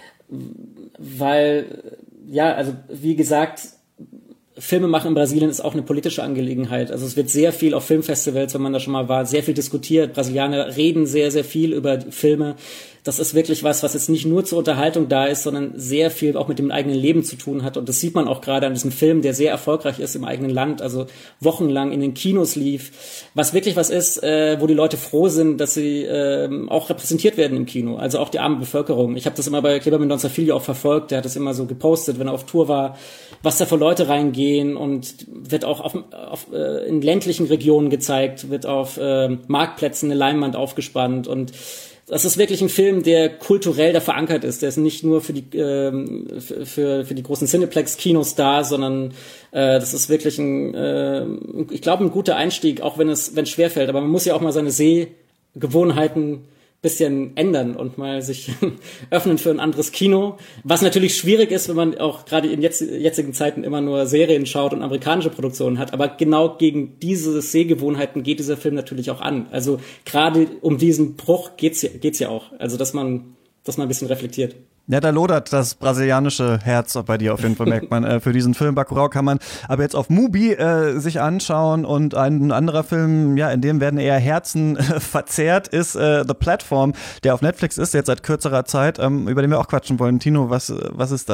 weil, ja, also wie gesagt, Filme machen in Brasilien ist auch eine politische Angelegenheit. Also es wird sehr viel auf Filmfestivals, wenn man da schon mal war, sehr viel diskutiert. Brasilianer reden sehr, sehr viel über Filme. Das ist wirklich was, was jetzt nicht nur zur Unterhaltung da ist, sondern sehr viel auch mit dem eigenen Leben zu tun hat. Und das sieht man auch gerade an diesem Film, der sehr erfolgreich ist im eigenen Land, also wochenlang in den Kinos lief. Was wirklich was ist, äh, wo die Leute froh sind, dass sie äh, auch repräsentiert werden im Kino. Also auch die arme Bevölkerung. Ich habe das immer bei Kleber Mendonça Filho auch verfolgt. Der hat das immer so gepostet, wenn er auf Tour war, was da für Leute reingehen, und wird auch auf, auf, äh, in ländlichen Regionen gezeigt, wird auf äh, Marktplätzen eine Leinwand aufgespannt, und das ist wirklich ein Film, der kulturell da verankert ist. Der ist nicht nur für die ähm, für für die großen Cineplex-Kinos da, sondern äh, das ist wirklich ein, äh, ich glaube, ein guter Einstieg, auch wenn es wenn es schwerfällt. Aber man muss ja auch mal seine Sehgewohnheiten bisschen ändern und mal sich öffnen für ein anderes Kino, was natürlich schwierig ist, wenn man auch gerade in jetzt, jetzigen Zeiten immer nur Serien schaut und amerikanische Produktionen hat, aber genau gegen diese Sehgewohnheiten geht dieser Film natürlich auch an. Also gerade um diesen Bruch geht's ja, geht's ja auch, also dass man, dass man ein bisschen reflektiert. Ja, da lodert das brasilianische Herz bei dir auf jeden Fall, merkt man. Äh, für diesen Film Bacurau kann man aber jetzt auf Mubi äh, sich anschauen, und ein anderer Film, ja, in dem werden eher Herzen äh, verzehrt, ist äh, The Platform, der auf Netflix ist, jetzt seit kürzerer Zeit, ähm, über den wir auch quatschen wollen. Tino, was, was ist das?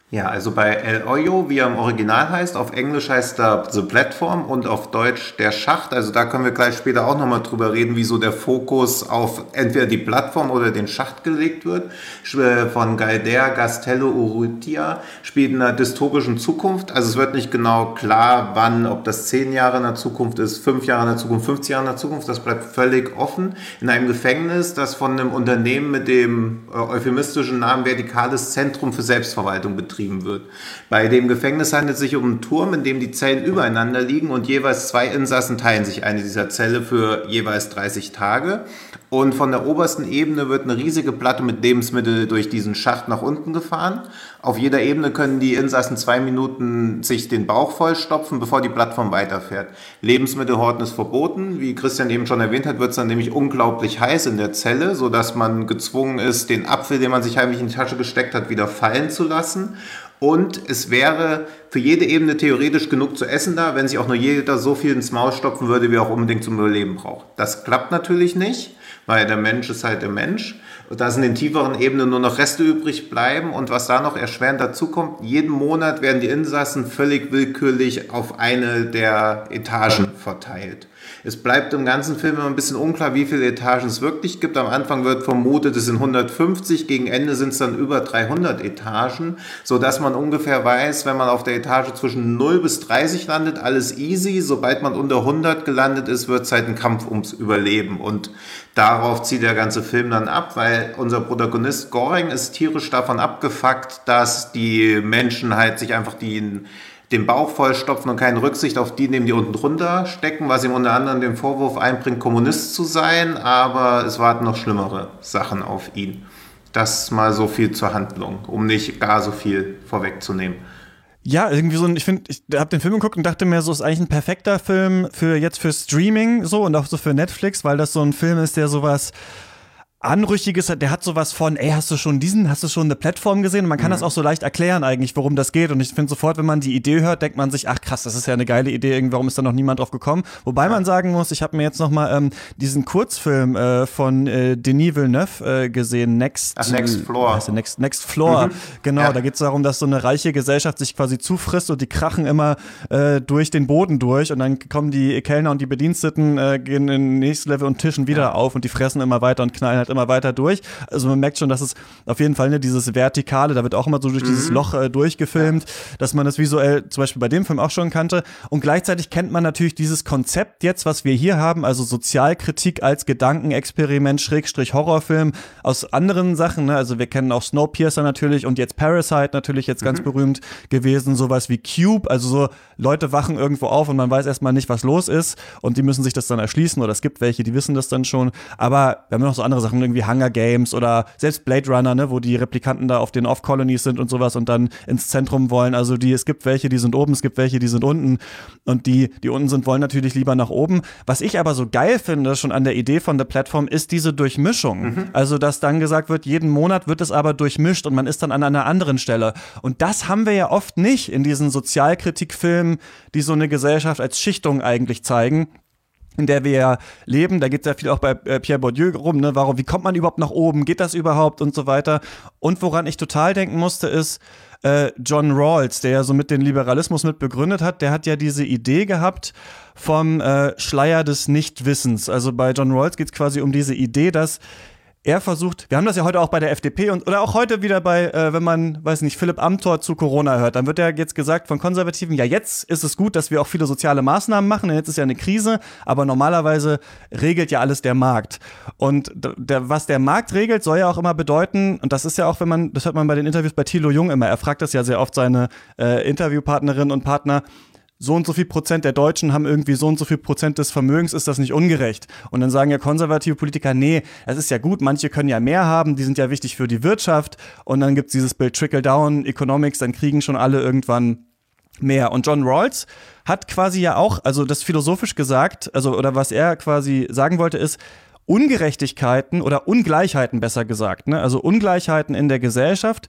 Ja, also bei El Hoyo, wie er im Original heißt, auf Englisch heißt er The Platform und auf Deutsch der Schacht. Also da können wir gleich später auch nochmal drüber reden, wieso der Fokus auf entweder die Plattform oder den Schacht gelegt wird. Von Galder Castello Urrutia spielt in einer dystopischen Zukunft. Also es wird nicht genau klar, wann, ob das zehn Jahre in der Zukunft ist, fünf Jahre in der Zukunft, fünfzig Jahre in der Zukunft. Das bleibt völlig offen. In einem Gefängnis, das von einem Unternehmen mit dem äh, euphemistischen Namen Vertikales Zentrum für Selbstverwaltung betrieben wird. Bei dem Gefängnis handelt es sich um einen Turm, in dem die Zellen übereinander liegen und jeweils zwei Insassen teilen sich eine dieser Zelle für jeweils dreißig Tage. Und von der obersten Ebene wird eine riesige Platte mit Lebensmitteln durch diesen Schacht nach unten gefahren. Auf jeder Ebene können die Insassen zwei Minuten sich den Bauch vollstopfen, bevor die Plattform weiterfährt. Lebensmittelhorten ist verboten. Wie Christian eben schon erwähnt hat, wird es dann nämlich unglaublich heiß in der Zelle, sodass man gezwungen ist, den Apfel, den man sich heimlich in die Tasche gesteckt hat, wieder fallen zu lassen. Und es wäre für jede Ebene theoretisch genug zu essen da, wenn sich auch nur jeder so viel ins Maul stopfen würde, wie er auch unbedingt zum Überleben braucht. Das klappt natürlich nicht, weil der Mensch ist halt der Mensch. Und da in den tieferen Ebenen nur noch Reste übrig bleiben. Und was da noch erschwerend dazu kommt, jeden Monat werden die Insassen völlig willkürlich auf eine der Etagen verteilt. Es bleibt im ganzen Film immer ein bisschen unklar, wie viele Etagen es wirklich gibt. Am Anfang wird vermutet, es sind hundertfünfzig, gegen Ende sind es dann über dreihundert Etagen, sodass man ungefähr weiß, wenn man auf der Etage zwischen null bis dreißig landet, alles easy. Sobald man unter hundert gelandet ist, wird es halt ein Kampf ums Überleben. Und darauf zieht der ganze Film dann ab, weil unser Protagonist Goring ist tierisch davon abgefuckt, dass die Menschen halt sich einfach die den Bauch vollstopfen und keine Rücksicht auf die nehmen, die unten drunter stecken, was ihm unter anderem den Vorwurf einbringt, Kommunist zu sein, aber es warten noch schlimmere Sachen auf ihn. Das mal so viel zur Handlung, um nicht gar so viel vorwegzunehmen. Ja, irgendwie so ein, ich finde, ich habe den Film geguckt und dachte mir, so ist eigentlich ein perfekter Film für jetzt für Streaming so und auch so für Netflix, weil das so ein Film ist, der sowas Anrüchiges hat, der hat sowas von, ey, hast du schon diesen, hast du schon eine Plattform gesehen? Und man kann mhm. das auch so leicht erklären eigentlich, worum das geht. Und ich finde sofort, wenn man die Idee hört, denkt man sich, ach krass, das ist ja eine geile Idee, irgendwie, warum ist da noch niemand drauf gekommen? Wobei man sagen muss, ich habe mir jetzt noch mal ähm, diesen Kurzfilm äh, von äh, Denis Villeneuve äh, gesehen, Next, ach, Next Floor. Heißt der Next, Next Floor, mhm. genau, ja. Da geht es darum, dass so eine reiche Gesellschaft sich quasi zufrisst und die krachen immer äh, durch den Boden durch und dann kommen die Kellner und die Bediensteten, äh, gehen in nächstes Level und tischen wieder ja. auf und die fressen immer weiter und knallen halt immer weiter durch. Also man merkt schon, dass es auf jeden Fall ne, dieses Vertikale, da wird auch immer so durch mhm. dieses Loch äh, durchgefilmt, dass man das visuell zum Beispiel bei dem Film auch schon kannte. Und gleichzeitig kennt man natürlich dieses Konzept jetzt, was wir hier haben, also Sozialkritik als Gedankenexperiment, Schrägstrich Horrorfilm aus anderen Sachen. Ne? Also wir kennen auch Snowpiercer natürlich und jetzt Parasite natürlich jetzt ganz mhm. berühmt gewesen. Sowas wie Cube, also so Leute wachen irgendwo auf und man weiß erstmal nicht, was los ist und die müssen sich das dann erschließen oder es gibt welche, die wissen das dann schon. Aber wir haben noch so andere Sachen, irgendwie Hunger Games oder selbst Blade Runner, ne, wo die Replikanten da auf den Off-Colonies sind und sowas und dann ins Zentrum wollen. Also die, es gibt welche, die sind oben, es gibt welche, die sind unten und die, die unten sind, wollen natürlich lieber nach oben. Was ich aber so geil finde, schon an der Idee von der Plattform, ist diese Durchmischung. Mhm. Also, dass dann gesagt wird, jeden Monat wird es aber durchmischt und man ist dann an einer anderen Stelle. Und das haben wir ja oft nicht in diesen Sozialkritikfilmen, die so eine Gesellschaft als Schichtung eigentlich zeigen, in der wir ja leben. Da geht es ja viel auch bei äh, Pierre Bourdieu rum, ne? Warum, wie kommt man überhaupt nach oben? Geht das überhaupt? Und so weiter. Und woran ich total denken musste, ist äh, John Rawls, der ja so mit den Liberalismus mit begründet hat, der hat ja diese Idee gehabt vom äh, Schleier des Nichtwissens. Also bei John Rawls geht es quasi um diese Idee, dass er versucht, wir haben das ja heute auch bei der F D P und oder auch heute wieder bei, äh, wenn man, weiß nicht, Philipp Amthor zu Corona hört, dann wird ja jetzt gesagt von Konservativen, ja jetzt ist es gut, dass wir auch viele soziale Maßnahmen machen, denn jetzt ist ja eine Krise, aber normalerweise regelt ja alles der Markt. Und der, was der Markt regelt, soll ja auch immer bedeuten, und das ist ja auch, wenn man, das hört man bei den Interviews bei Thilo Jung immer, er fragt das ja sehr oft seine äh, Interviewpartnerinnen und Partner, so und so viel Prozent der Deutschen haben irgendwie so und so viel Prozent des Vermögens, ist das nicht ungerecht? Und dann sagen ja konservative Politiker, nee, das ist ja gut, manche können ja mehr haben, die sind ja wichtig für die Wirtschaft und dann gibt's dieses Bild Trickle-Down-Economics, dann kriegen schon alle irgendwann mehr. Und John Rawls hat quasi ja auch, also das philosophisch gesagt, also oder was er quasi sagen wollte ist, Ungerechtigkeiten oder Ungleichheiten besser gesagt, ne? Also Ungleichheiten in der Gesellschaft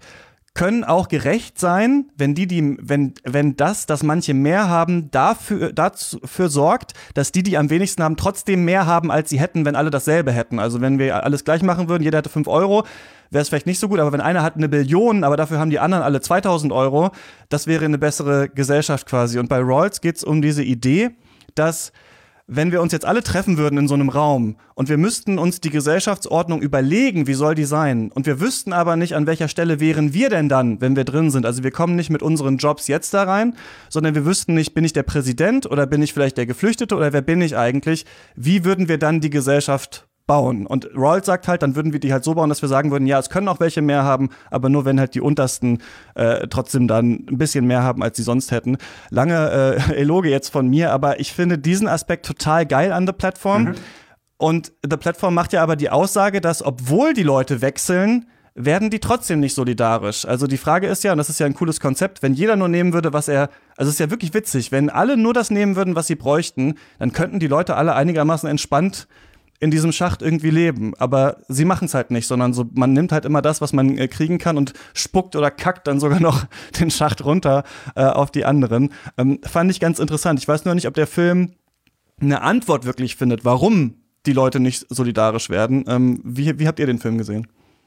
können auch gerecht sein, wenn die, die, wenn, wenn das, dass manche mehr haben, dafür, dafür sorgt, dass die, die am wenigsten haben, trotzdem mehr haben, als sie hätten, wenn alle dasselbe hätten. Also wenn wir alles gleich machen würden, jeder hätte fünf Euro, wäre es vielleicht nicht so gut, aber wenn einer hat eine Billion, aber dafür haben die anderen alle zweitausend Euro, das wäre eine bessere Gesellschaft quasi. Und bei Rawls geht es um diese Idee, dass wenn wir uns jetzt alle treffen würden in so einem Raum und wir müssten uns die Gesellschaftsordnung überlegen, wie soll die sein, und wir wüssten aber nicht, an welcher Stelle wären wir denn dann, wenn wir drin sind. Also wir kommen nicht mit unseren Jobs jetzt da rein, sondern wir wüssten nicht, bin ich der Präsident oder bin ich vielleicht der Geflüchtete oder wer bin ich eigentlich? Wie würden wir dann die Gesellschaft bauen? Und Rawls sagt halt, dann würden wir die halt so bauen, dass wir sagen würden, ja, es können auch welche mehr haben, aber nur wenn halt die Untersten äh, trotzdem dann ein bisschen mehr haben, als sie sonst hätten. Lange äh, Eloge jetzt von mir, aber ich finde diesen Aspekt total geil an The Platform. Mhm. Und The Platform macht ja aber die Aussage, dass obwohl die Leute wechseln, werden die trotzdem nicht solidarisch. Also die Frage ist ja, und das ist ja ein cooles Konzept, wenn jeder nur nehmen würde, was er, also es ist ja wirklich witzig, wenn alle nur das nehmen würden, was sie bräuchten, dann könnten die Leute alle einigermaßen entspannt in diesem Schacht irgendwie leben, aber sie machen es halt nicht, sondern so, man nimmt halt immer das, was man äh, kriegen kann und spuckt oder kackt dann sogar noch den Schacht runter äh, auf die anderen. Ähm, fand ich ganz interessant. Ich weiß nur nicht, ob der Film eine Antwort wirklich findet, warum die Leute nicht solidarisch werden. Ähm, wie, wie habt ihr den Film gesehen?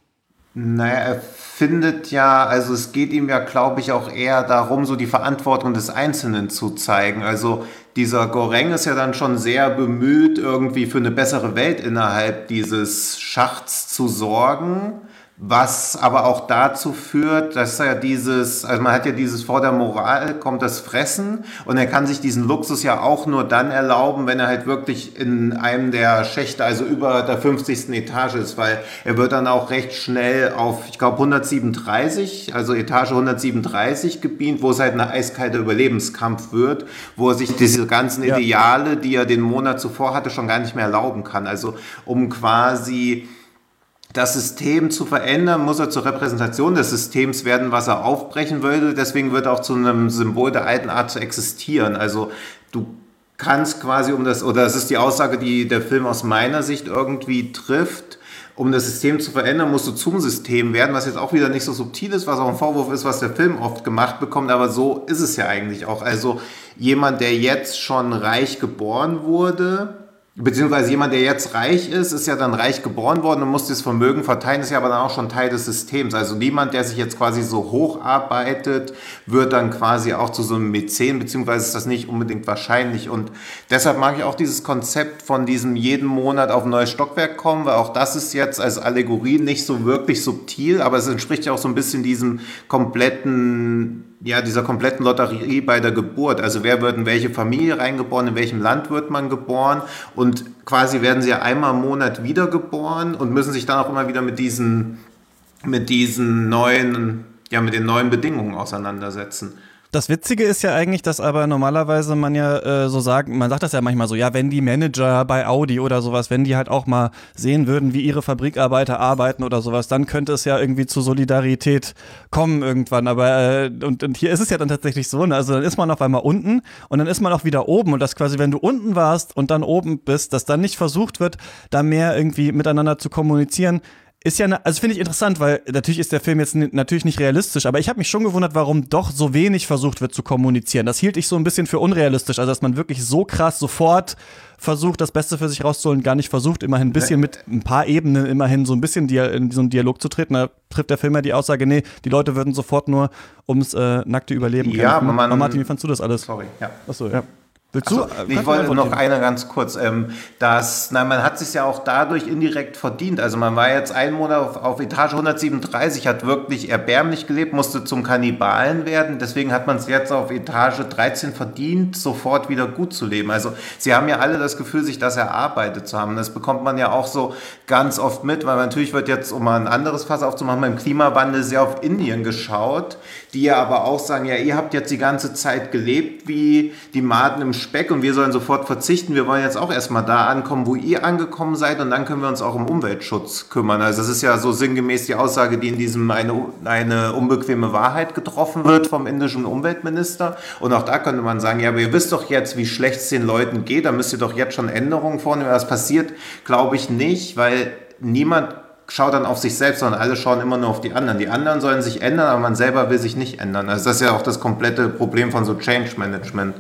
Naja, er findet ja, also es geht ihm ja, glaube ich, auch eher darum, so die Verantwortung des Einzelnen zu zeigen. Also dieser Goreng ist ja dann schon sehr bemüht, irgendwie für eine bessere Welt innerhalb dieses Schachts zu sorgen, was aber auch dazu führt, dass er dieses, also man hat ja dieses vor der Moral kommt das Fressen, und er kann sich diesen Luxus ja auch nur dann erlauben, wenn er halt wirklich in einem der Schächte, also über der fünfzigsten Etage ist, weil er wird dann auch recht schnell auf, ich glaube, hundertsiebenunddreißig, also Etage hundertsiebenunddreißig gebeamt, wo es halt ein eiskalter Überlebenskampf wird, wo er sich diese ganzen Ja. Ideale, die er den Monat zuvor hatte, schon gar nicht mehr erlauben kann. Also um quasi das System zu verändern, muss er zur Repräsentation des Systems werden, was er aufbrechen würde. Deswegen wird er auch zu einem Symbol der alten Art zu existieren. Also du kannst quasi um das, oder das ist die Aussage, die der Film aus meiner Sicht irgendwie trifft, um das System zu verändern, musst du zum System werden, was jetzt auch wieder nicht so subtil ist, was auch ein Vorwurf ist, was der Film oft gemacht bekommt, aber so ist es ja eigentlich auch. Also jemand, der jetzt schon reich geboren wurde, beziehungsweise jemand, der jetzt reich ist, ist ja dann reich geboren worden und muss das Vermögen verteilen, ist ja aber dann auch schon Teil des Systems. Also niemand, der sich jetzt quasi so hocharbeitet, wird dann quasi auch zu so einem Mäzen, beziehungsweise ist das nicht unbedingt wahrscheinlich. Und deshalb mag ich auch dieses Konzept von diesem jeden Monat auf ein neues Stockwerk kommen, weil auch das ist jetzt als Allegorie nicht so wirklich subtil, aber es entspricht ja auch so ein bisschen diesem kompletten, ja, dieser kompletten Lotterie bei der Geburt. Also wer wird in welche Familie reingeboren, in welchem Land wird man geboren, und quasi werden sie ja einmal im Monat wiedergeboren und müssen sich dann auch immer wieder mit diesen, mit diesen neuen, ja, mit den neuen Bedingungen auseinandersetzen. Das Witzige ist ja eigentlich, dass aber normalerweise man ja äh, so sagt, man sagt das ja manchmal so, ja, wenn die Manager bei Audi oder sowas, wenn die halt auch mal sehen würden, wie ihre Fabrikarbeiter arbeiten oder sowas, dann könnte es ja irgendwie zu Solidarität kommen irgendwann. Aber äh, und, und hier ist es ja dann tatsächlich so, ne? Also dann ist man auf einmal unten und dann ist man auch wieder oben, und das quasi, wenn du unten warst und dann oben bist, dass dann nicht versucht wird, da mehr irgendwie miteinander zu kommunizieren. Ist ja, ne, also finde ich interessant, weil natürlich ist der Film jetzt n- natürlich nicht realistisch, aber ich habe mich schon gewundert, warum doch so wenig versucht wird zu kommunizieren. Das hielt ich so ein bisschen für unrealistisch, also dass man wirklich so krass sofort versucht, das Beste für sich rauszuholen, gar nicht versucht, immerhin ein bisschen mit ein paar Ebenen immerhin so ein bisschen dia- in so einen Dialog zu treten. Da trifft der Film ja die Aussage, nee, die Leute würden sofort nur ums äh, nackte Überleben kämpfen. Ja, aber man, aber Martin, wie fandst du das alles? Sorry, ja. Achso, ja. Willst Also, du? ich wollte noch eine ganz kurz, ähm, dass, na, man hat sich ja auch dadurch indirekt verdient. Also man war jetzt einen Monat auf, auf Etage hundertsiebenunddreißig, hat wirklich erbärmlich gelebt, musste zum Kannibalen werden. Deswegen hat man es jetzt auf Etage dreizehn verdient, sofort wieder gut zu leben. Also sie haben ja alle das Gefühl, sich das erarbeitet zu haben. Das bekommt man ja auch so ganz oft mit, weil natürlich wird jetzt, um mal ein anderes Fass aufzumachen, beim Klimawandel sehr auf Indien geschaut, die ja aber auch sagen, ja, ihr habt jetzt die ganze Zeit gelebt wie die Maden im Speck und wir sollen sofort verzichten. Wir wollen jetzt auch erstmal da ankommen, wo ihr angekommen seid, und dann können wir uns auch um Umweltschutz kümmern. Also das ist ja so sinngemäß die Aussage, die in diesem eine, eine unbequeme Wahrheit getroffen wird vom indischen Umweltminister. Und auch da könnte man sagen, ja, aber ihr wisst doch jetzt, wie schlecht es den Leuten geht, da müsst ihr doch jetzt schon Änderungen vornehmen. Das passiert, glaube ich, nicht, weil niemand schaut dann auf sich selbst, sondern alle schauen immer nur auf die anderen. Die anderen sollen sich ändern, aber man selber will sich nicht ändern. Also das ist ja auch das komplette Problem von so Change Management.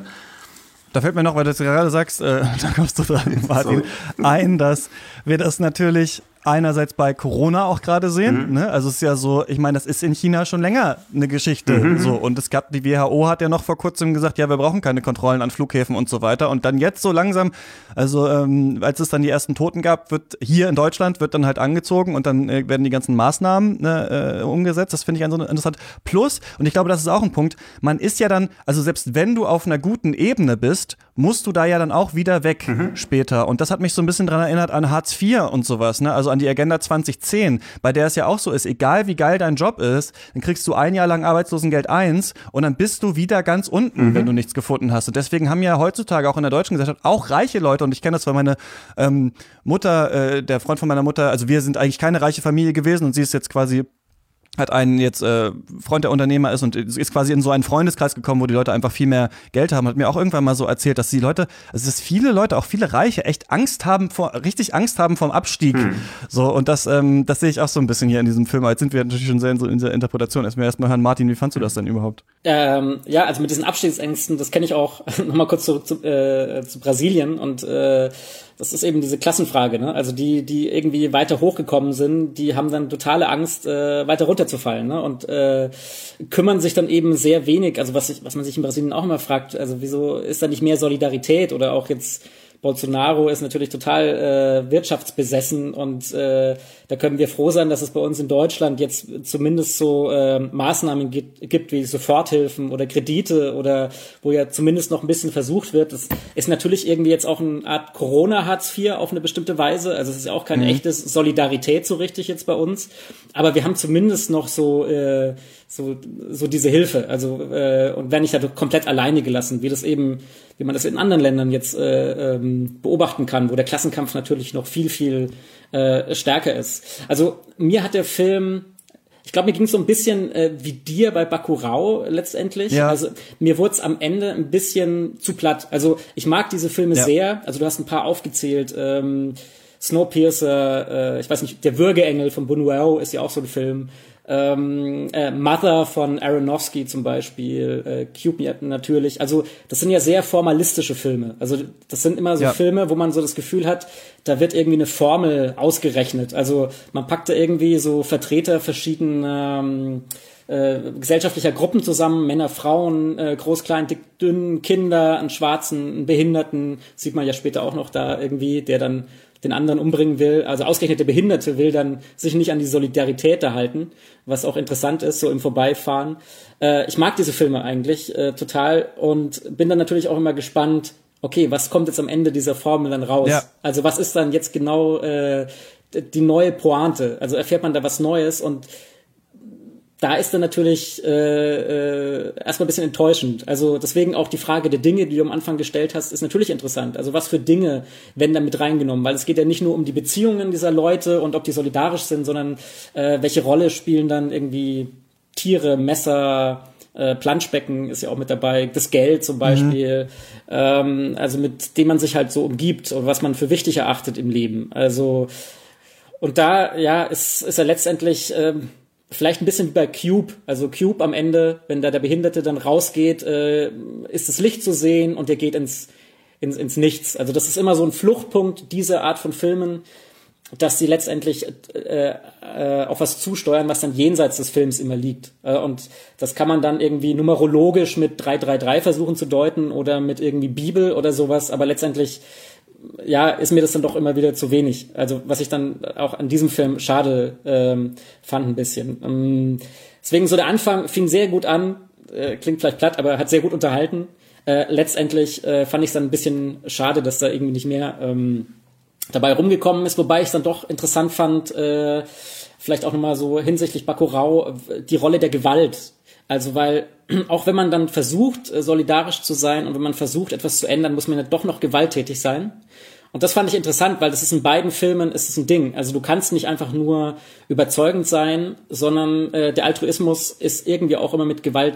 Da fällt mir noch, weil du es gerade sagst, äh, da kommst du dran, Martin, ein, dass wir das natürlich einerseits bei Corona auch gerade sehen, mhm. ne? Also es ist ja so, ich meine, das ist in China schon länger eine Geschichte, mhm. so, und es gab, die W H O hat ja noch vor kurzem gesagt, ja, wir brauchen keine Kontrollen an Flughäfen und so weiter, und dann jetzt so langsam, also ähm, als es dann die ersten Toten gab, wird hier in Deutschland wird dann halt angezogen und dann äh, werden die ganzen Maßnahmen ne, äh, umgesetzt, das finde ich also interessant. Plus, und ich glaube, das ist auch ein Punkt, man ist ja dann, also selbst wenn du auf einer guten Ebene bist, musst du da ja dann auch wieder weg mhm. später, und das hat mich so ein bisschen dran erinnert an Hartz vier und sowas, ne, also an die Agenda zwanzig zehn, bei der es ja auch so ist, egal wie geil dein Job ist, dann kriegst du ein Jahr lang Arbeitslosengeld eins und dann bist du wieder ganz unten, mhm. wenn du nichts gefunden hast. Und deswegen haben ja heutzutage auch in der deutschen Gesellschaft auch reiche Leute, und ich kenne das, weil meine ähm, Mutter, äh, der Freund von meiner Mutter, also wir sind eigentlich keine reiche Familie gewesen, und sie ist jetzt quasi hat einen jetzt äh, Freund, der Unternehmer ist, und ist quasi in so einen Freundeskreis gekommen, wo die Leute einfach viel mehr Geld haben. Hat mir auch irgendwann mal so erzählt, dass die Leute, also dass viele Leute, auch viele Reiche, echt Angst haben vor, richtig Angst haben vom Abstieg. Hm. So, und das, ähm, das sehe ich auch so ein bisschen hier in diesem Film. Jetzt sind wir natürlich schon sehr in, so in dieser Interpretation. Erstmal erstmal hören, Martin, wie fandst du das denn überhaupt? Ähm, ja, also mit diesen Abstiegsängsten, das kenne ich auch nochmal kurz zurück zu, äh, zu Brasilien, und äh, das ist eben diese Klassenfrage, ne? Also die, die irgendwie weiter hochgekommen sind, die haben dann totale Angst, äh, weiter runterzufallen, ne? Und äh, kümmern sich dann eben sehr wenig, also was ich, was man sich in Brasilien auch immer fragt, also wieso ist da nicht mehr Solidarität, oder auch jetzt Bolsonaro ist natürlich total äh, wirtschaftsbesessen, und äh, da können wir froh sein, dass es bei uns in Deutschland jetzt zumindest so äh, Maßnahmen gibt, gibt wie Soforthilfen oder Kredite, oder wo ja zumindest noch ein bisschen versucht wird. Das ist natürlich irgendwie jetzt auch eine Art Corona-Hartz vier auf eine bestimmte Weise. Also es ist ja auch keine mhm. echte Solidarität so richtig jetzt bei uns. Aber wir haben zumindest noch so äh, so so diese Hilfe. Also äh, und wenn nicht halt komplett alleine gelassen, wie das eben, wie man das in anderen Ländern jetzt äh, ähm, beobachten kann, wo der Klassenkampf natürlich noch viel, viel äh, stärker ist. Also mir hat der Film, ich glaube, mir ging es so ein bisschen äh, wie dir bei Bacurau letztendlich. Ja. Also mir wurde es am Ende ein bisschen zu platt. Also ich mag diese Filme ja. sehr. Also du hast ein paar aufgezählt. Ähm, Snowpiercer, äh, ich weiß nicht, Der Würgeengel von Buñuel ist ja auch so ein Film. Ähm, äh, Mother von Aronofsky zum Beispiel, äh, Cube natürlich. Also das sind ja sehr formalistische Filme. Also das sind immer so ja. Filme, wo man so das Gefühl hat, da wird irgendwie eine Formel ausgerechnet. Also man packt da irgendwie so Vertreter verschiedener ähm, äh, gesellschaftlicher Gruppen zusammen, Männer, Frauen, äh, groß, klein, dick, dünn, Kinder, einen Schwarzen, einen Behinderten, sieht man ja später auch noch da irgendwie, der dann den anderen umbringen will, also ausgerechnet der Behinderte will dann sich nicht an die Solidarität da halten, was auch interessant ist, so im Vorbeifahren. Äh, ich mag diese Filme eigentlich äh, total, und bin dann natürlich auch immer gespannt, okay, was kommt jetzt am Ende dieser Formel dann raus? Ja. Also was ist dann jetzt genau äh, die neue Pointe? Also erfährt man da was Neues, und da ist dann natürlich äh, äh, erstmal ein bisschen enttäuschend. Also deswegen auch die Frage der Dinge, die du am Anfang gestellt hast, ist natürlich interessant. Also was für Dinge werden da mit reingenommen? Weil es geht ja nicht nur um die Beziehungen dieser Leute und ob die solidarisch sind, sondern äh, welche Rolle spielen dann irgendwie Tiere, Messer, äh, Planschbecken ist ja auch mit dabei, das Geld zum Beispiel, mhm. ähm, also mit dem man sich halt so umgibt und was man für wichtig erachtet im Leben. Also und da, ja, ist, ist er letztendlich ähm, vielleicht ein bisschen wie bei Cube, also Cube am Ende, wenn da der Behinderte dann rausgeht, äh, ist das Licht zu sehen, und der geht ins, ins, ins Nichts. Also das ist immer so ein Fluchtpunkt dieser Art von Filmen, dass sie letztendlich äh, äh, auf was zusteuern, was dann jenseits des Films immer liegt. Äh, und das kann man dann irgendwie numerologisch mit drei drei drei versuchen zu deuten oder mit irgendwie Bibel oder sowas, aber letztendlich ja, ist mir das dann doch immer wieder zu wenig. Also was ich dann auch an diesem Film schade ähm, fand ein bisschen. Ähm, deswegen so der Anfang fing sehr gut an, äh, klingt vielleicht platt, aber hat sehr gut unterhalten. Äh, letztendlich äh, fand ich es dann ein bisschen schade, dass da irgendwie nicht mehr ähm, dabei rumgekommen ist, wobei ich es dann doch interessant fand, äh, vielleicht auch nochmal so hinsichtlich Bacurau, die Rolle der Gewalt. Also weil auch wenn man dann versucht, solidarisch zu sein und wenn man versucht, etwas zu ändern, muss man ja doch noch gewalttätig sein. Und das fand ich interessant, weil das ist in beiden Filmen ist es ein Ding. Also du kannst nicht einfach nur überzeugend sein, sondern äh, der Altruismus ist irgendwie auch immer mit Gewalt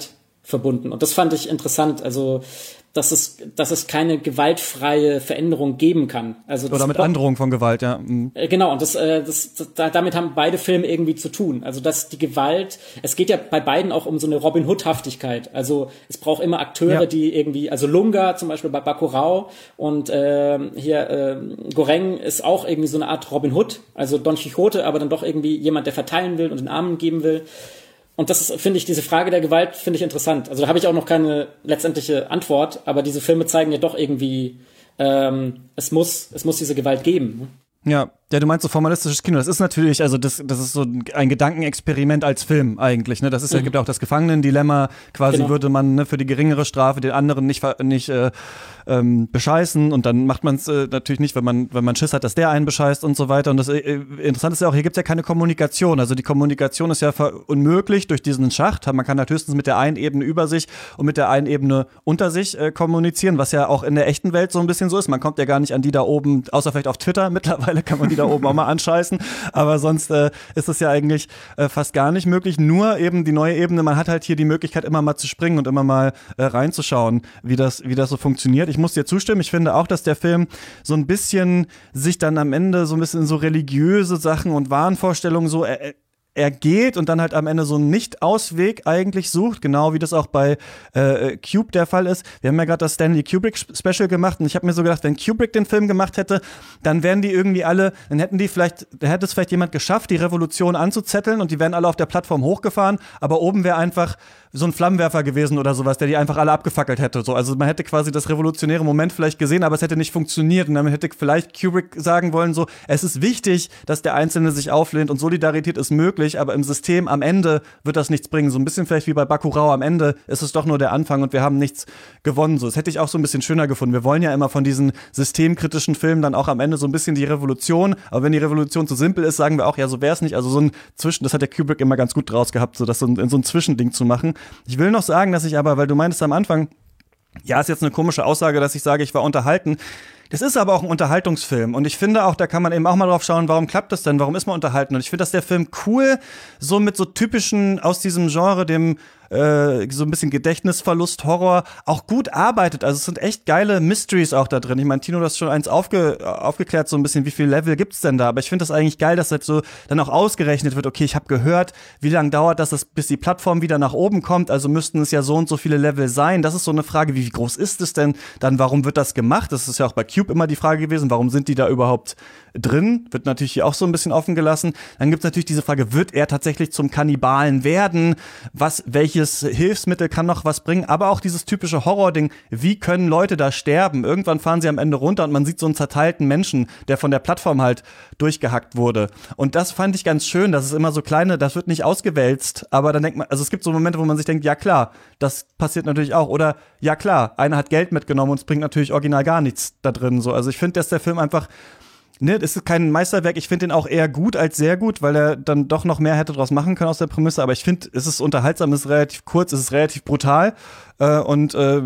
verbunden. Und das fand ich interessant. Also, dass es, dass es keine gewaltfreie Veränderung geben kann. Also Oder mit Androhung von Gewalt, ja. Mhm. Genau, und das, äh, das, das, damit haben beide Filme irgendwie zu tun. Also, dass die Gewalt, es geht ja bei beiden auch um so eine Robin Hood-Haftigkeit. Also, es braucht immer Akteure, ja. die irgendwie, also Lunga zum Beispiel bei Bacurau und äh, hier äh, Goreng ist auch irgendwie so eine Art Robin Hood, also Don Quixote, aber dann doch irgendwie jemand, der verteilen will und den Armen geben will. Und das ist, finde ich, diese Frage der Gewalt finde ich interessant. Also da habe ich auch noch keine letztendliche Antwort, aber diese Filme zeigen ja doch irgendwie, ähm, es muss, es muss diese Gewalt geben. Ja, ja, du meinst so formalistisches Kino. Das ist natürlich, also das, das ist so ein Gedankenexperiment als Film eigentlich. Ne, das ist ja, mhm. gibt ja auch das Gefangenendilemma. Quasi genau. würde man ne, für die geringere Strafe den anderen nicht nicht äh, ähm, bescheißen und dann macht man es äh, natürlich nicht, wenn man wenn man Schiss hat, dass der einen bescheißt und so weiter. Und das äh, Interessante ist ja auch, hier gibt's ja keine Kommunikation. Also die Kommunikation ist ja unmöglich durch diesen Schacht. Man kann halt höchstens mit der einen Ebene über sich und mit der einen Ebene unter sich äh, kommunizieren, was ja auch in der echten Welt so ein bisschen so ist. Man kommt ja gar nicht an die da oben, außer vielleicht auf Twitter. Mittlerweile kann man die da oben auch mal anscheißen, aber sonst äh, ist es ja eigentlich äh, fast gar nicht möglich. Nur eben die neue Ebene, man hat halt hier die Möglichkeit, immer mal zu springen und immer mal äh, reinzuschauen, wie das, wie das so funktioniert. Ich muss dir zustimmen, ich finde auch, dass der Film so ein bisschen sich dann am Ende so ein bisschen in so religiöse Sachen und Wahnvorstellungen so äh, er geht und dann halt am Ende so einen Nicht-Ausweg eigentlich sucht, genau wie das auch bei äh, Cube der Fall ist. Wir haben ja gerade das Stanley Kubrick-Special gemacht und ich habe mir so gedacht, wenn Kubrick den Film gemacht hätte, dann wären die irgendwie alle, dann hätten die vielleicht, da hätte es vielleicht jemand geschafft, die Revolution anzuzetteln und die wären alle auf der Plattform hochgefahren, aber oben wäre einfach so ein Flammenwerfer gewesen oder sowas, der die einfach alle abgefackelt hätte. So, also man hätte quasi das revolutionäre Moment vielleicht gesehen, aber es hätte nicht funktioniert und dann hätte vielleicht Kubrick sagen wollen, so, es ist wichtig, dass der Einzelne sich auflehnt und Solidarität ist möglich, aber im System am Ende wird das nichts bringen. So ein bisschen vielleicht wie bei Bacurau, am Ende ist es doch nur der Anfang und wir haben nichts gewonnen. So, das hätte ich auch so ein bisschen schöner gefunden. Wir wollen ja immer von diesen systemkritischen Filmen dann auch am Ende so ein bisschen die Revolution, aber wenn die Revolution zu simpel ist, sagen wir auch, ja, so wäre es nicht. Also so ein Zwischen, das hat der Kubrick immer ganz gut draus gehabt, so das so ein, so ein Zwischending zu machen. Ich will noch sagen, dass ich aber, weil du meintest am Anfang, ja, ist jetzt eine komische Aussage, dass ich sage, ich war unterhalten. Das ist aber auch ein Unterhaltungsfilm und ich finde auch, da kann man eben auch mal drauf schauen, warum klappt das denn, warum ist man unterhalten? Und ich finde, dass der Film cool so mit so typischen, aus diesem Genre, dem äh, so ein bisschen Gedächtnisverlust, Horror, auch gut arbeitet. Also es sind echt geile Mysteries auch da drin. Ich meine, Tino, du hast schon eins aufge, aufgeklärt, so ein bisschen, wie viel Level gibt's denn da? Aber ich finde das eigentlich geil, dass jetzt so dann auch ausgerechnet wird, okay, ich habe gehört, wie lange dauert das, bis die Plattform wieder nach oben kommt, also müssten es ja so und so viele Level sein. Das ist so eine Frage, wie groß ist es denn? Dann, warum wird das gemacht? Das ist ja auch bei Cube immer die Frage gewesen, warum sind die da überhaupt drin? Wird natürlich hier auch so ein bisschen offen gelassen. Dann gibt's natürlich diese Frage, wird er tatsächlich zum Kannibalen werden? Was, welches Hilfsmittel kann noch was bringen? Aber auch dieses typische Horror-Ding, wie können Leute da sterben? Irgendwann fahren sie am Ende runter und man sieht so einen zerteilten Menschen, der von der Plattform halt durchgehackt wurde. Und das fand ich ganz schön, dass es immer so kleine, das wird nicht ausgewälzt, aber dann denkt man, also es gibt so Momente, wo man sich denkt, ja klar, das passiert natürlich auch. Oder ja klar, einer hat Geld mitgenommen und es bringt natürlich original gar nichts da drin. So. Also ich finde, dass der Film einfach, ne, das ist kein Meisterwerk. Ich finde den auch eher gut als sehr gut, weil er dann doch noch mehr hätte draus machen können aus der Prämisse. Aber ich finde, es ist unterhaltsam, es ist relativ kurz, es ist relativ brutal äh, und äh,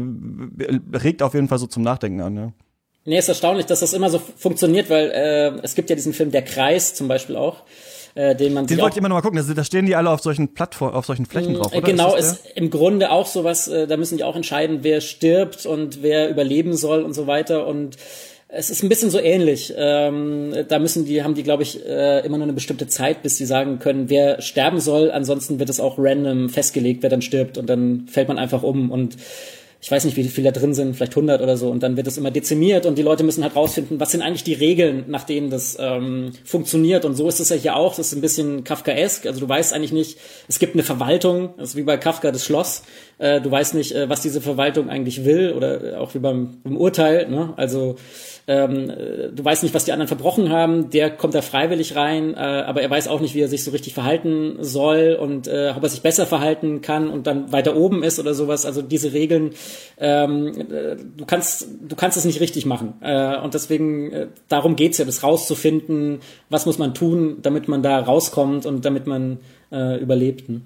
regt auf jeden Fall so zum Nachdenken an. Ja. Nee, ist erstaunlich, dass das immer so funktioniert, weil äh, es gibt ja diesen Film Der Kreis zum Beispiel auch. Äh, den man den wollte ich immer noch mal gucken, da, da stehen die alle auf solchen Plattformen, auf solchen Flächen drauf, oder? Genau, ist, ist im Grunde auch sowas, äh, da müssen die auch entscheiden, wer stirbt und wer überleben soll und so weiter und es ist ein bisschen so ähnlich. Ähm, da müssen die, haben die, glaube ich, äh, immer nur eine bestimmte Zeit, bis sie sagen können, wer sterben soll. Ansonsten wird es auch random festgelegt, wer dann stirbt und dann fällt man einfach um und ich weiß nicht, wie viele da drin sind, vielleicht hundert oder so. Und dann wird es immer dezimiert und die Leute müssen halt rausfinden, was sind eigentlich die Regeln, nach denen das ähm, funktioniert. Und so ist es ja hier auch. Das ist ein bisschen Kafkaesk. Also du weißt eigentlich nicht, es gibt eine Verwaltung, das ist wie bei Kafka das Schloss. Äh, du weißt nicht, äh, was diese Verwaltung eigentlich will oder auch wie beim, beim Urteil. Ne? Also ähm, du weißt nicht, was die anderen verbrochen haben. Der kommt da freiwillig rein, äh, aber er weiß auch nicht, wie er sich so richtig verhalten soll und äh, ob er sich besser verhalten kann und dann weiter oben ist oder sowas. Also diese Regeln, ähm, du kannst du kannst es nicht richtig machen. Äh, und deswegen, äh, darum geht's ja, das rauszufinden, was muss man tun, damit man da rauskommt und damit man äh, überlebt. Ne?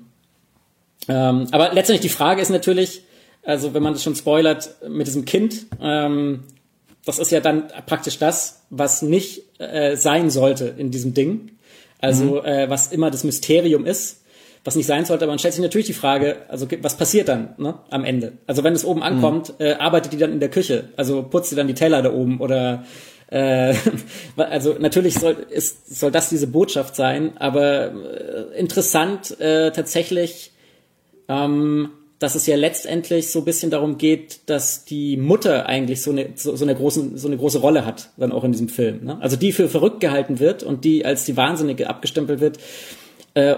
Ähm, aber letztendlich die Frage ist natürlich, also wenn man das schon spoilert mit diesem Kind, ähm, das ist ja dann praktisch das, was nicht äh, sein sollte in diesem Ding. Also mhm. äh, was immer das Mysterium ist. was nicht sein sollte, aber man stellt sich natürlich die Frage, also was passiert dann, ne, am Ende? Also wenn es oben ankommt, mhm. äh, arbeitet die dann in der Küche, also putzt die dann die Teller da oben oder äh, also natürlich soll ist, soll das diese Botschaft sein, aber äh, interessant äh, tatsächlich, ähm, dass es ja letztendlich so ein bisschen darum geht, dass die Mutter eigentlich so eine so, so eine großen so eine große Rolle hat, dann auch in diesem Film, ne? Also die für verrückt gehalten wird und die als die Wahnsinnige abgestempelt wird, äh,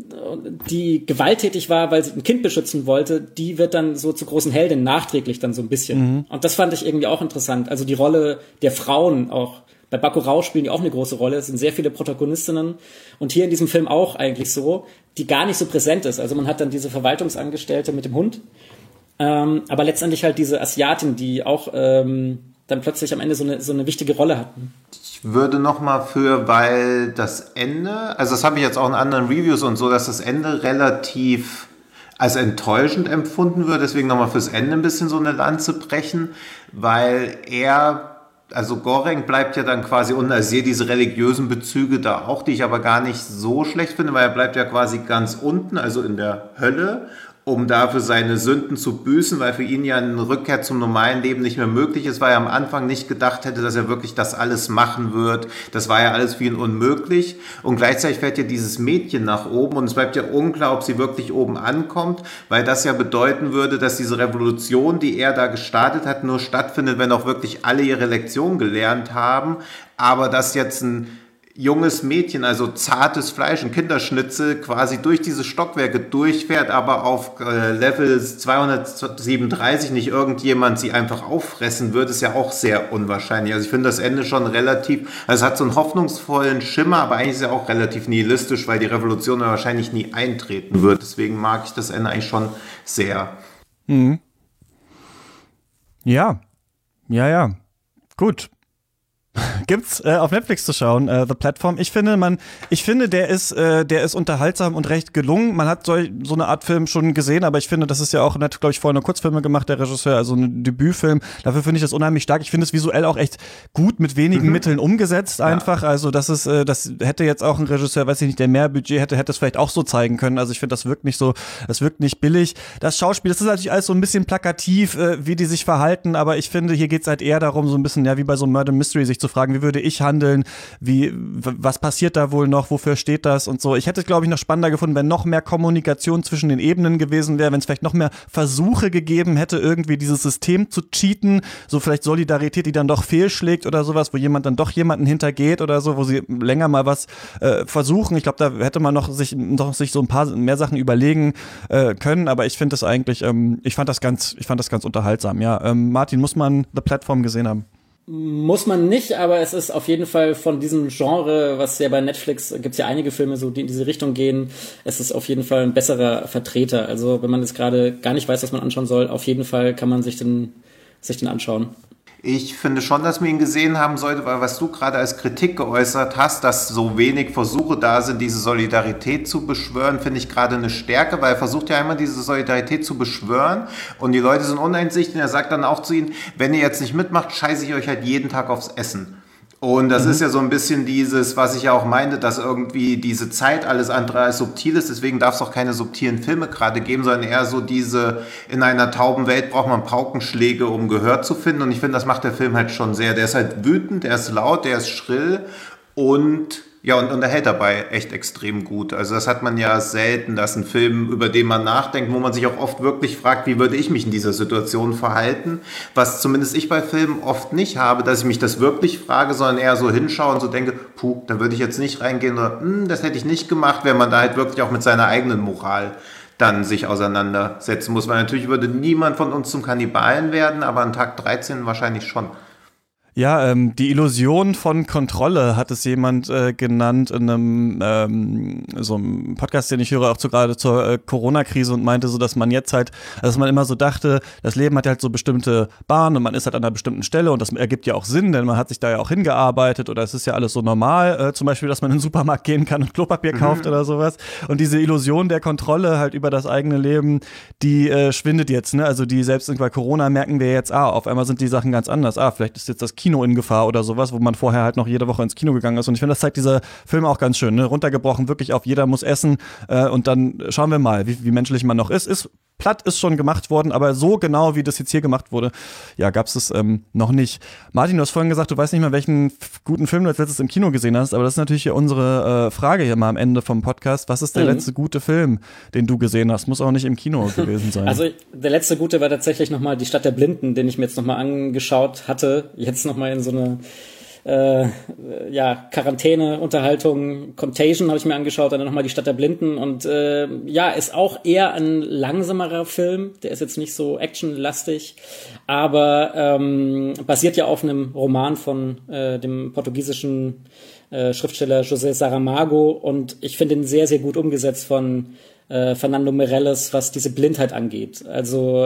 die gewalttätig war, weil sie ein Kind beschützen wollte, die wird dann so zur großen Heldin nachträglich dann so ein bisschen. Mhm. Und das fand ich irgendwie auch interessant. Also die Rolle der Frauen auch. Bei Bacurau spielen die auch eine große Rolle. Es sind sehr viele Protagonistinnen. Und hier in diesem Film auch eigentlich so, die gar nicht so präsent ist. Also man hat dann diese Verwaltungsangestellte mit dem Hund. Ähm, aber letztendlich halt diese Asiatin, die auch ähm, dann plötzlich am Ende so eine, so eine wichtige Rolle hatten. Ich würde noch mal für, weil das Ende, also das habe ich jetzt auch in anderen Reviews und so, dass das Ende relativ als enttäuschend empfunden wird. Deswegen noch mal fürs Ende ein bisschen so eine Lanze brechen, weil er Also Goreng bleibt ja dann quasi unten, also ich sehe diese religiösen Bezüge da auch, die ich aber gar nicht so schlecht finde, weil er bleibt ja quasi ganz unten, also in der Hölle, um dafür seine Sünden zu büßen, weil für ihn ja eine Rückkehr zum normalen Leben nicht mehr möglich ist, weil er am Anfang nicht gedacht hätte, dass er wirklich das alles machen wird. Das war ja alles für ihn unmöglich. Und gleichzeitig fährt ja dieses Mädchen nach oben und es bleibt ja unklar, ob sie wirklich oben ankommt, weil das ja bedeuten würde, dass diese Revolution, die er da gestartet hat, nur stattfindet, wenn auch wirklich alle ihre Lektion gelernt haben. Aber dass jetzt ein junges Mädchen, also zartes Fleisch, ein Kinderschnitzel, quasi durch diese Stockwerke durchfährt, aber auf äh, Level zweihundertsiebenunddreißig nicht irgendjemand sie einfach auffressen wird, ist ja auch sehr unwahrscheinlich. Also ich finde das Ende schon relativ, also es hat so einen hoffnungsvollen Schimmer, aber eigentlich ist es ja auch relativ nihilistisch, weil die Revolution wahrscheinlich nie eintreten wird. Deswegen mag ich das Ende eigentlich schon sehr. Mhm. Ja, ja, ja, gut. Gibt's äh, auf Netflix zu schauen, äh, The Platform. Ich finde, man, ich finde, der ist, äh, der ist unterhaltsam und recht gelungen. Man hat so, so eine Art Film schon gesehen, aber ich finde, das ist ja auch, hat, glaube ich, vorher eine Kurzfilme gemacht, der Regisseur, also ein Debütfilm. Dafür finde ich das unheimlich stark. Ich finde es visuell auch echt gut mit wenigen mhm. Mitteln umgesetzt einfach. Ja. Also das ist, äh, das hätte jetzt auch ein Regisseur, weiß ich nicht, der mehr Budget hätte, hätte es vielleicht auch so zeigen können. Also ich finde, das wirkt nicht so, das wirkt nicht billig. Das Schauspiel, das ist natürlich alles so ein bisschen plakativ, äh, wie die sich verhalten, aber ich finde, hier geht's halt eher darum, so ein bisschen, ja, wie bei so einem Murder Mystery, sich zu fragen, wie würde ich handeln, wie, was passiert da wohl noch, wofür steht das und so. Ich hätte es, glaube ich, noch spannender gefunden, wenn noch mehr Kommunikation zwischen den Ebenen gewesen wäre, wenn es vielleicht noch mehr Versuche gegeben hätte, irgendwie dieses System zu cheaten, so vielleicht Solidarität, die dann doch fehlschlägt oder sowas, wo jemand dann doch jemanden hintergeht oder so, wo sie länger mal was äh, versuchen. Ich glaube, da hätte man noch sich, noch sich so ein paar mehr Sachen überlegen äh, können, aber ich finde das eigentlich, ähm, ich fand das ganz, ich fand das ganz unterhaltsam, ja. Ähm, Martin, muss man The Platform gesehen haben? Muss man nicht, aber es ist auf jeden Fall von diesem Genre, was ja bei Netflix, gibt's ja einige Filme, so die in diese Richtung gehen, es ist auf jeden Fall ein besserer Vertreter. Also wenn man jetzt gerade gar nicht weiß, was man anschauen soll, auf jeden Fall kann man sich den, sich den anschauen. Ich finde schon, dass man ihn gesehen haben sollte, weil was du gerade als Kritik geäußert hast, dass so wenig Versuche da sind, diese Solidarität zu beschwören, finde ich gerade eine Stärke, weil er versucht ja immer diese Solidarität zu beschwören und die Leute sind uneinsichtig und er sagt dann auch zu ihnen, wenn ihr jetzt nicht mitmacht, scheiße ich euch halt jeden Tag aufs Essen. Und das mhm. ist ja so ein bisschen dieses, was ich ja auch meinte, dass irgendwie diese Zeit alles andere als subtil ist, deswegen darf es auch keine subtilen Filme gerade geben, sondern eher so diese, in einer tauben Welt braucht man Paukenschläge, um Gehör zu finden und ich finde, das macht der Film halt schon sehr. Der ist halt wütend, der ist laut, der ist schrill und ja, und unterhält dabei echt extrem gut. Also das hat man ja selten, dass ein Film, über den man nachdenkt, wo man sich auch oft wirklich fragt, wie würde ich mich in dieser Situation verhalten, was zumindest ich bei Filmen oft nicht habe, dass ich mich das wirklich frage, sondern eher so hinschaue und so denke, puh, da würde ich jetzt nicht reingehen oder hm, das hätte ich nicht gemacht, wenn man da halt wirklich auch mit seiner eigenen Moral dann sich auseinandersetzen muss. Weil natürlich würde niemand von uns zum Kannibalen werden, aber an Tag dreizehn wahrscheinlich schon. Ja, ähm, die Illusion von Kontrolle hat es jemand äh, genannt in einem ähm, so einem Podcast, den ich höre, auch zu, gerade zur äh, Corona-Krise und meinte so, dass man jetzt halt, dass man immer so dachte, das Leben hat halt so bestimmte Bahnen und man ist halt an einer bestimmten Stelle und das ergibt ja auch Sinn, denn man hat sich da ja auch hingearbeitet oder es ist ja alles so normal, äh, zum Beispiel, dass man in den Supermarkt gehen kann und Klopapier kauft mhm. oder sowas und diese Illusion der Kontrolle halt über das eigene Leben, die äh, schwindet jetzt, ne, also die selbst bei Corona merken wir jetzt, ah, auf einmal sind die Sachen ganz anders, ah, vielleicht ist jetzt das Kino in Gefahr oder sowas, wo man vorher halt noch jede Woche ins Kino gegangen ist. Und ich finde, das zeigt dieser Film auch ganz schön, ne? Runtergebrochen wirklich auf jeder muss essen äh, und dann schauen wir mal, wie, wie menschlich man noch ist. Ist platt ist schon gemacht worden, aber so genau, wie das jetzt hier gemacht wurde, ja, gab es es ähm, noch nicht. Martin, du hast vorhin gesagt, du weißt nicht mehr, welchen f- guten Film du als letztes im Kino gesehen hast, aber das ist natürlich hier unsere äh, Frage hier mal am Ende vom Podcast. Was ist der mhm. letzte gute Film, den du gesehen hast? Muss auch nicht im Kino gewesen sein. Also der letzte gute war tatsächlich nochmal Die Stadt der Blinden, den ich mir jetzt nochmal angeschaut hatte. Jetzt nochmal in so eine Äh, ja, Quarantäne-Unterhaltung, Contagion habe ich mir angeschaut, dann nochmal Die Stadt der Blinden und äh, ja, ist auch eher ein langsamerer Film, der ist jetzt nicht so actionlastig, aber ähm, basiert ja auf einem Roman von äh, dem portugiesischen äh, Schriftsteller José Saramago und ich finde ihn sehr, sehr gut umgesetzt von äh, Fernando Meirelles, was diese Blindheit angeht. Also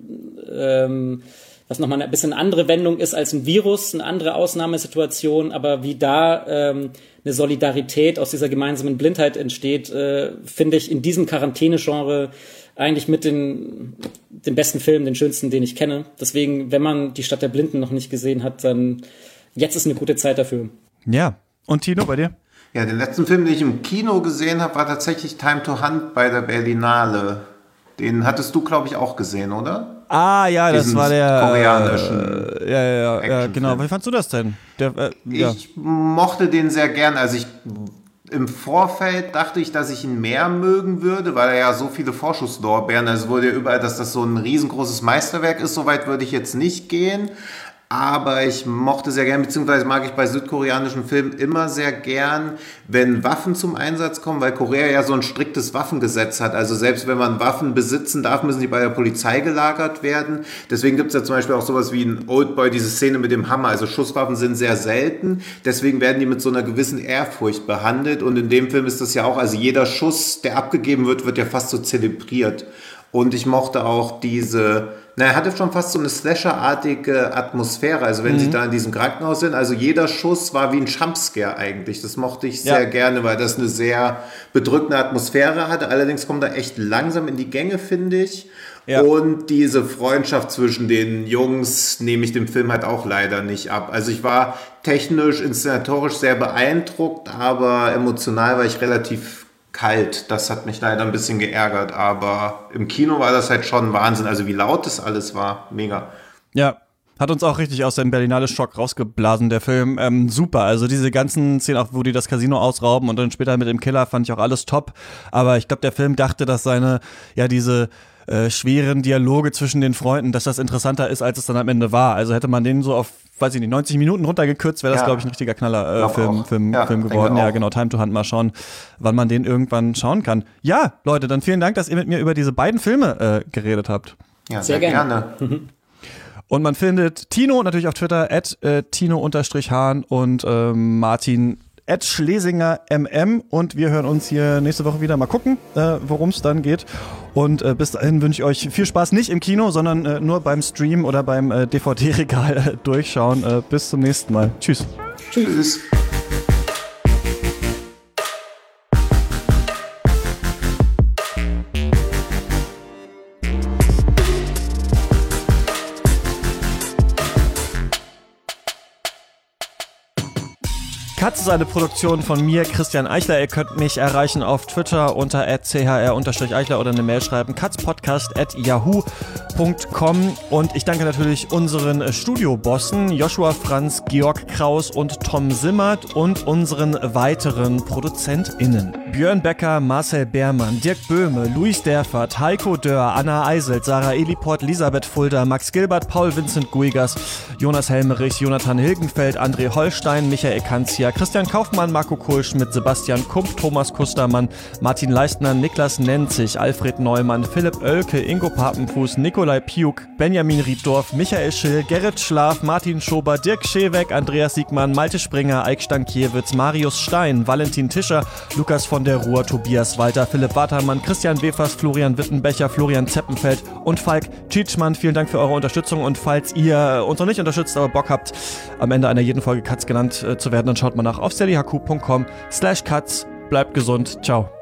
ähm, was nochmal ein bisschen eine andere Wendung ist als ein Virus, eine andere Ausnahmesituation, aber wie da ähm, eine Solidarität aus dieser gemeinsamen Blindheit entsteht, äh, finde ich in diesem Quarantäne-Genre eigentlich mit den, den besten Film, den schönsten, den ich kenne. Deswegen, wenn man Die Stadt der Blinden noch nicht gesehen hat, dann jetzt ist eine gute Zeit dafür. Ja, und Tino, bei dir? Ja, den letzten Film, den ich im Kino gesehen habe, war tatsächlich Time to Hunt bei der Berlinale. Den hattest du, glaube ich, auch gesehen, oder? Ah, ja, das Diesen war der koreanischen äh, ja, ja, ja, genau. Wie fandst du das denn? Der, äh, ja. Ich mochte den sehr gern. Also ich im Vorfeld dachte ich, dass ich ihn mehr mögen würde, weil er ja so viele Vorschusslorbeeren, also es wurde ja überall, dass das so ein riesengroßes Meisterwerk ist. Soweit würde ich jetzt nicht gehen. Aber ich mochte sehr gern, beziehungsweise mag ich bei südkoreanischen Filmen immer sehr gern, wenn Waffen zum Einsatz kommen, weil Korea ja so ein striktes Waffengesetz hat. Also selbst wenn man Waffen besitzen darf, müssen die bei der Polizei gelagert werden. Deswegen gibt es ja zum Beispiel auch sowas wie in Oldboy, diese Szene mit dem Hammer. Also Schusswaffen sind sehr selten. Deswegen werden die mit so einer gewissen Ehrfurcht behandelt. Und in dem Film ist das ja auch, also jeder Schuss, der abgegeben wird, wird ja fast so zelebriert. Und ich mochte auch diese, naja, hatte schon fast so eine Slasher-artige Atmosphäre, also wenn mhm. sie da in diesem Krankenhaus sind, also jeder Schuss war wie ein Jumpscare eigentlich, das mochte ich sehr ja. gerne, weil das eine sehr bedrückende Atmosphäre hatte, allerdings kommt er echt langsam in die Gänge, finde ich. Ja. Und diese Freundschaft zwischen den Jungs nehme ich dem Film halt auch leider nicht ab. Also ich war technisch, inszenatorisch sehr beeindruckt, aber emotional war ich relativ kalt. Das hat mich leider ein bisschen geärgert, aber im Kino war das halt schon Wahnsinn. Also wie laut das alles war, mega. Ja, hat uns auch richtig aus dem Berlinale Schock rausgeblasen, der Film. Ähm, super, also diese ganzen Szenen, auch wo die das Casino ausrauben und dann später mit dem Killer, fand ich auch alles top. Aber ich glaube, der Film dachte, dass seine, ja diese äh, schweren Dialoge zwischen den Freunden, dass das interessanter ist, als es dann am Ende war. Also hätte man den so auf, weiß ich nicht, neunzig Minuten runtergekürzt, wäre das, ja. glaube ich, ein richtiger Knaller-Film äh, Film, ja, Film geworden. Ja, genau, Time to Hunt, mal schauen, wann man den irgendwann schauen kann. Ja, Leute, dann vielen Dank, dass ihr mit mir über diese beiden Filme äh, geredet habt. Ja, sehr, sehr gerne. gerne. Und man findet Tino natürlich auf Twitter, at äh, Tino-Hahn und äh, Martin at Schlesinger M M. Und wir hören uns hier nächste Woche wieder. Mal gucken, äh, worum es dann geht. Und äh, bis dahin wünsche ich euch viel Spaß, nicht im Kino, sondern äh, nur beim Stream oder beim äh, D V D-Regal äh, durchschauen. Äh, bis zum nächsten Mal. Tschüss. Tschüss. Katz ist eine Produktion von mir, Christian Eichler. Ihr könnt mich erreichen auf Twitter unter at c h r eichler oder eine Mail schreiben, katzpodcast at yahoo punkt com. Und ich danke natürlich unseren Studiobossen Joshua Franz, Georg Kraus und Tom Simmert und unseren weiteren ProduzentInnen. Björn Becker, Marcel Beermann, Dirk Böhme, Luis Derfert, Heiko Dörr, Anna Eiselt, Sarah Eliport, Elisabeth Fulda, Max Gilbert, Paul Vincent Guigas, Jonas Helmerich, Jonathan Hilgenfeld, André Holstein, Michael Kanzia, Christian Kaufmann, Marco Kohlschmidt, Sebastian Kump, Thomas Kustermann, Martin Leistner, Niklas Nenzig, Alfred Neumann, Philipp Oelke, Ingo Papenfuß, Nikolai Piuk, Benjamin Rieddorf, Michael Schill, Gerrit Schlaf, Martin Schober, Dirk Scheweck, Andreas Siegmann, Malte Springer, Eik Stankiewicz, Marius Stein, Valentin Tischer, Lukas von der Ruhr, Tobias Walter, Philipp Watermann, Christian Wefers, Florian Wittenbecher, Florian Zeppenfeld und Falk Tschitschmann. Vielen Dank für eure Unterstützung und falls ihr uns noch nicht unterstützt, aber Bock habt, am Ende einer jeden Folge Katz genannt äh, zu werden, dann schaut mal nach auf steadyhq punkt com slash katz. Bleibt gesund. Ciao.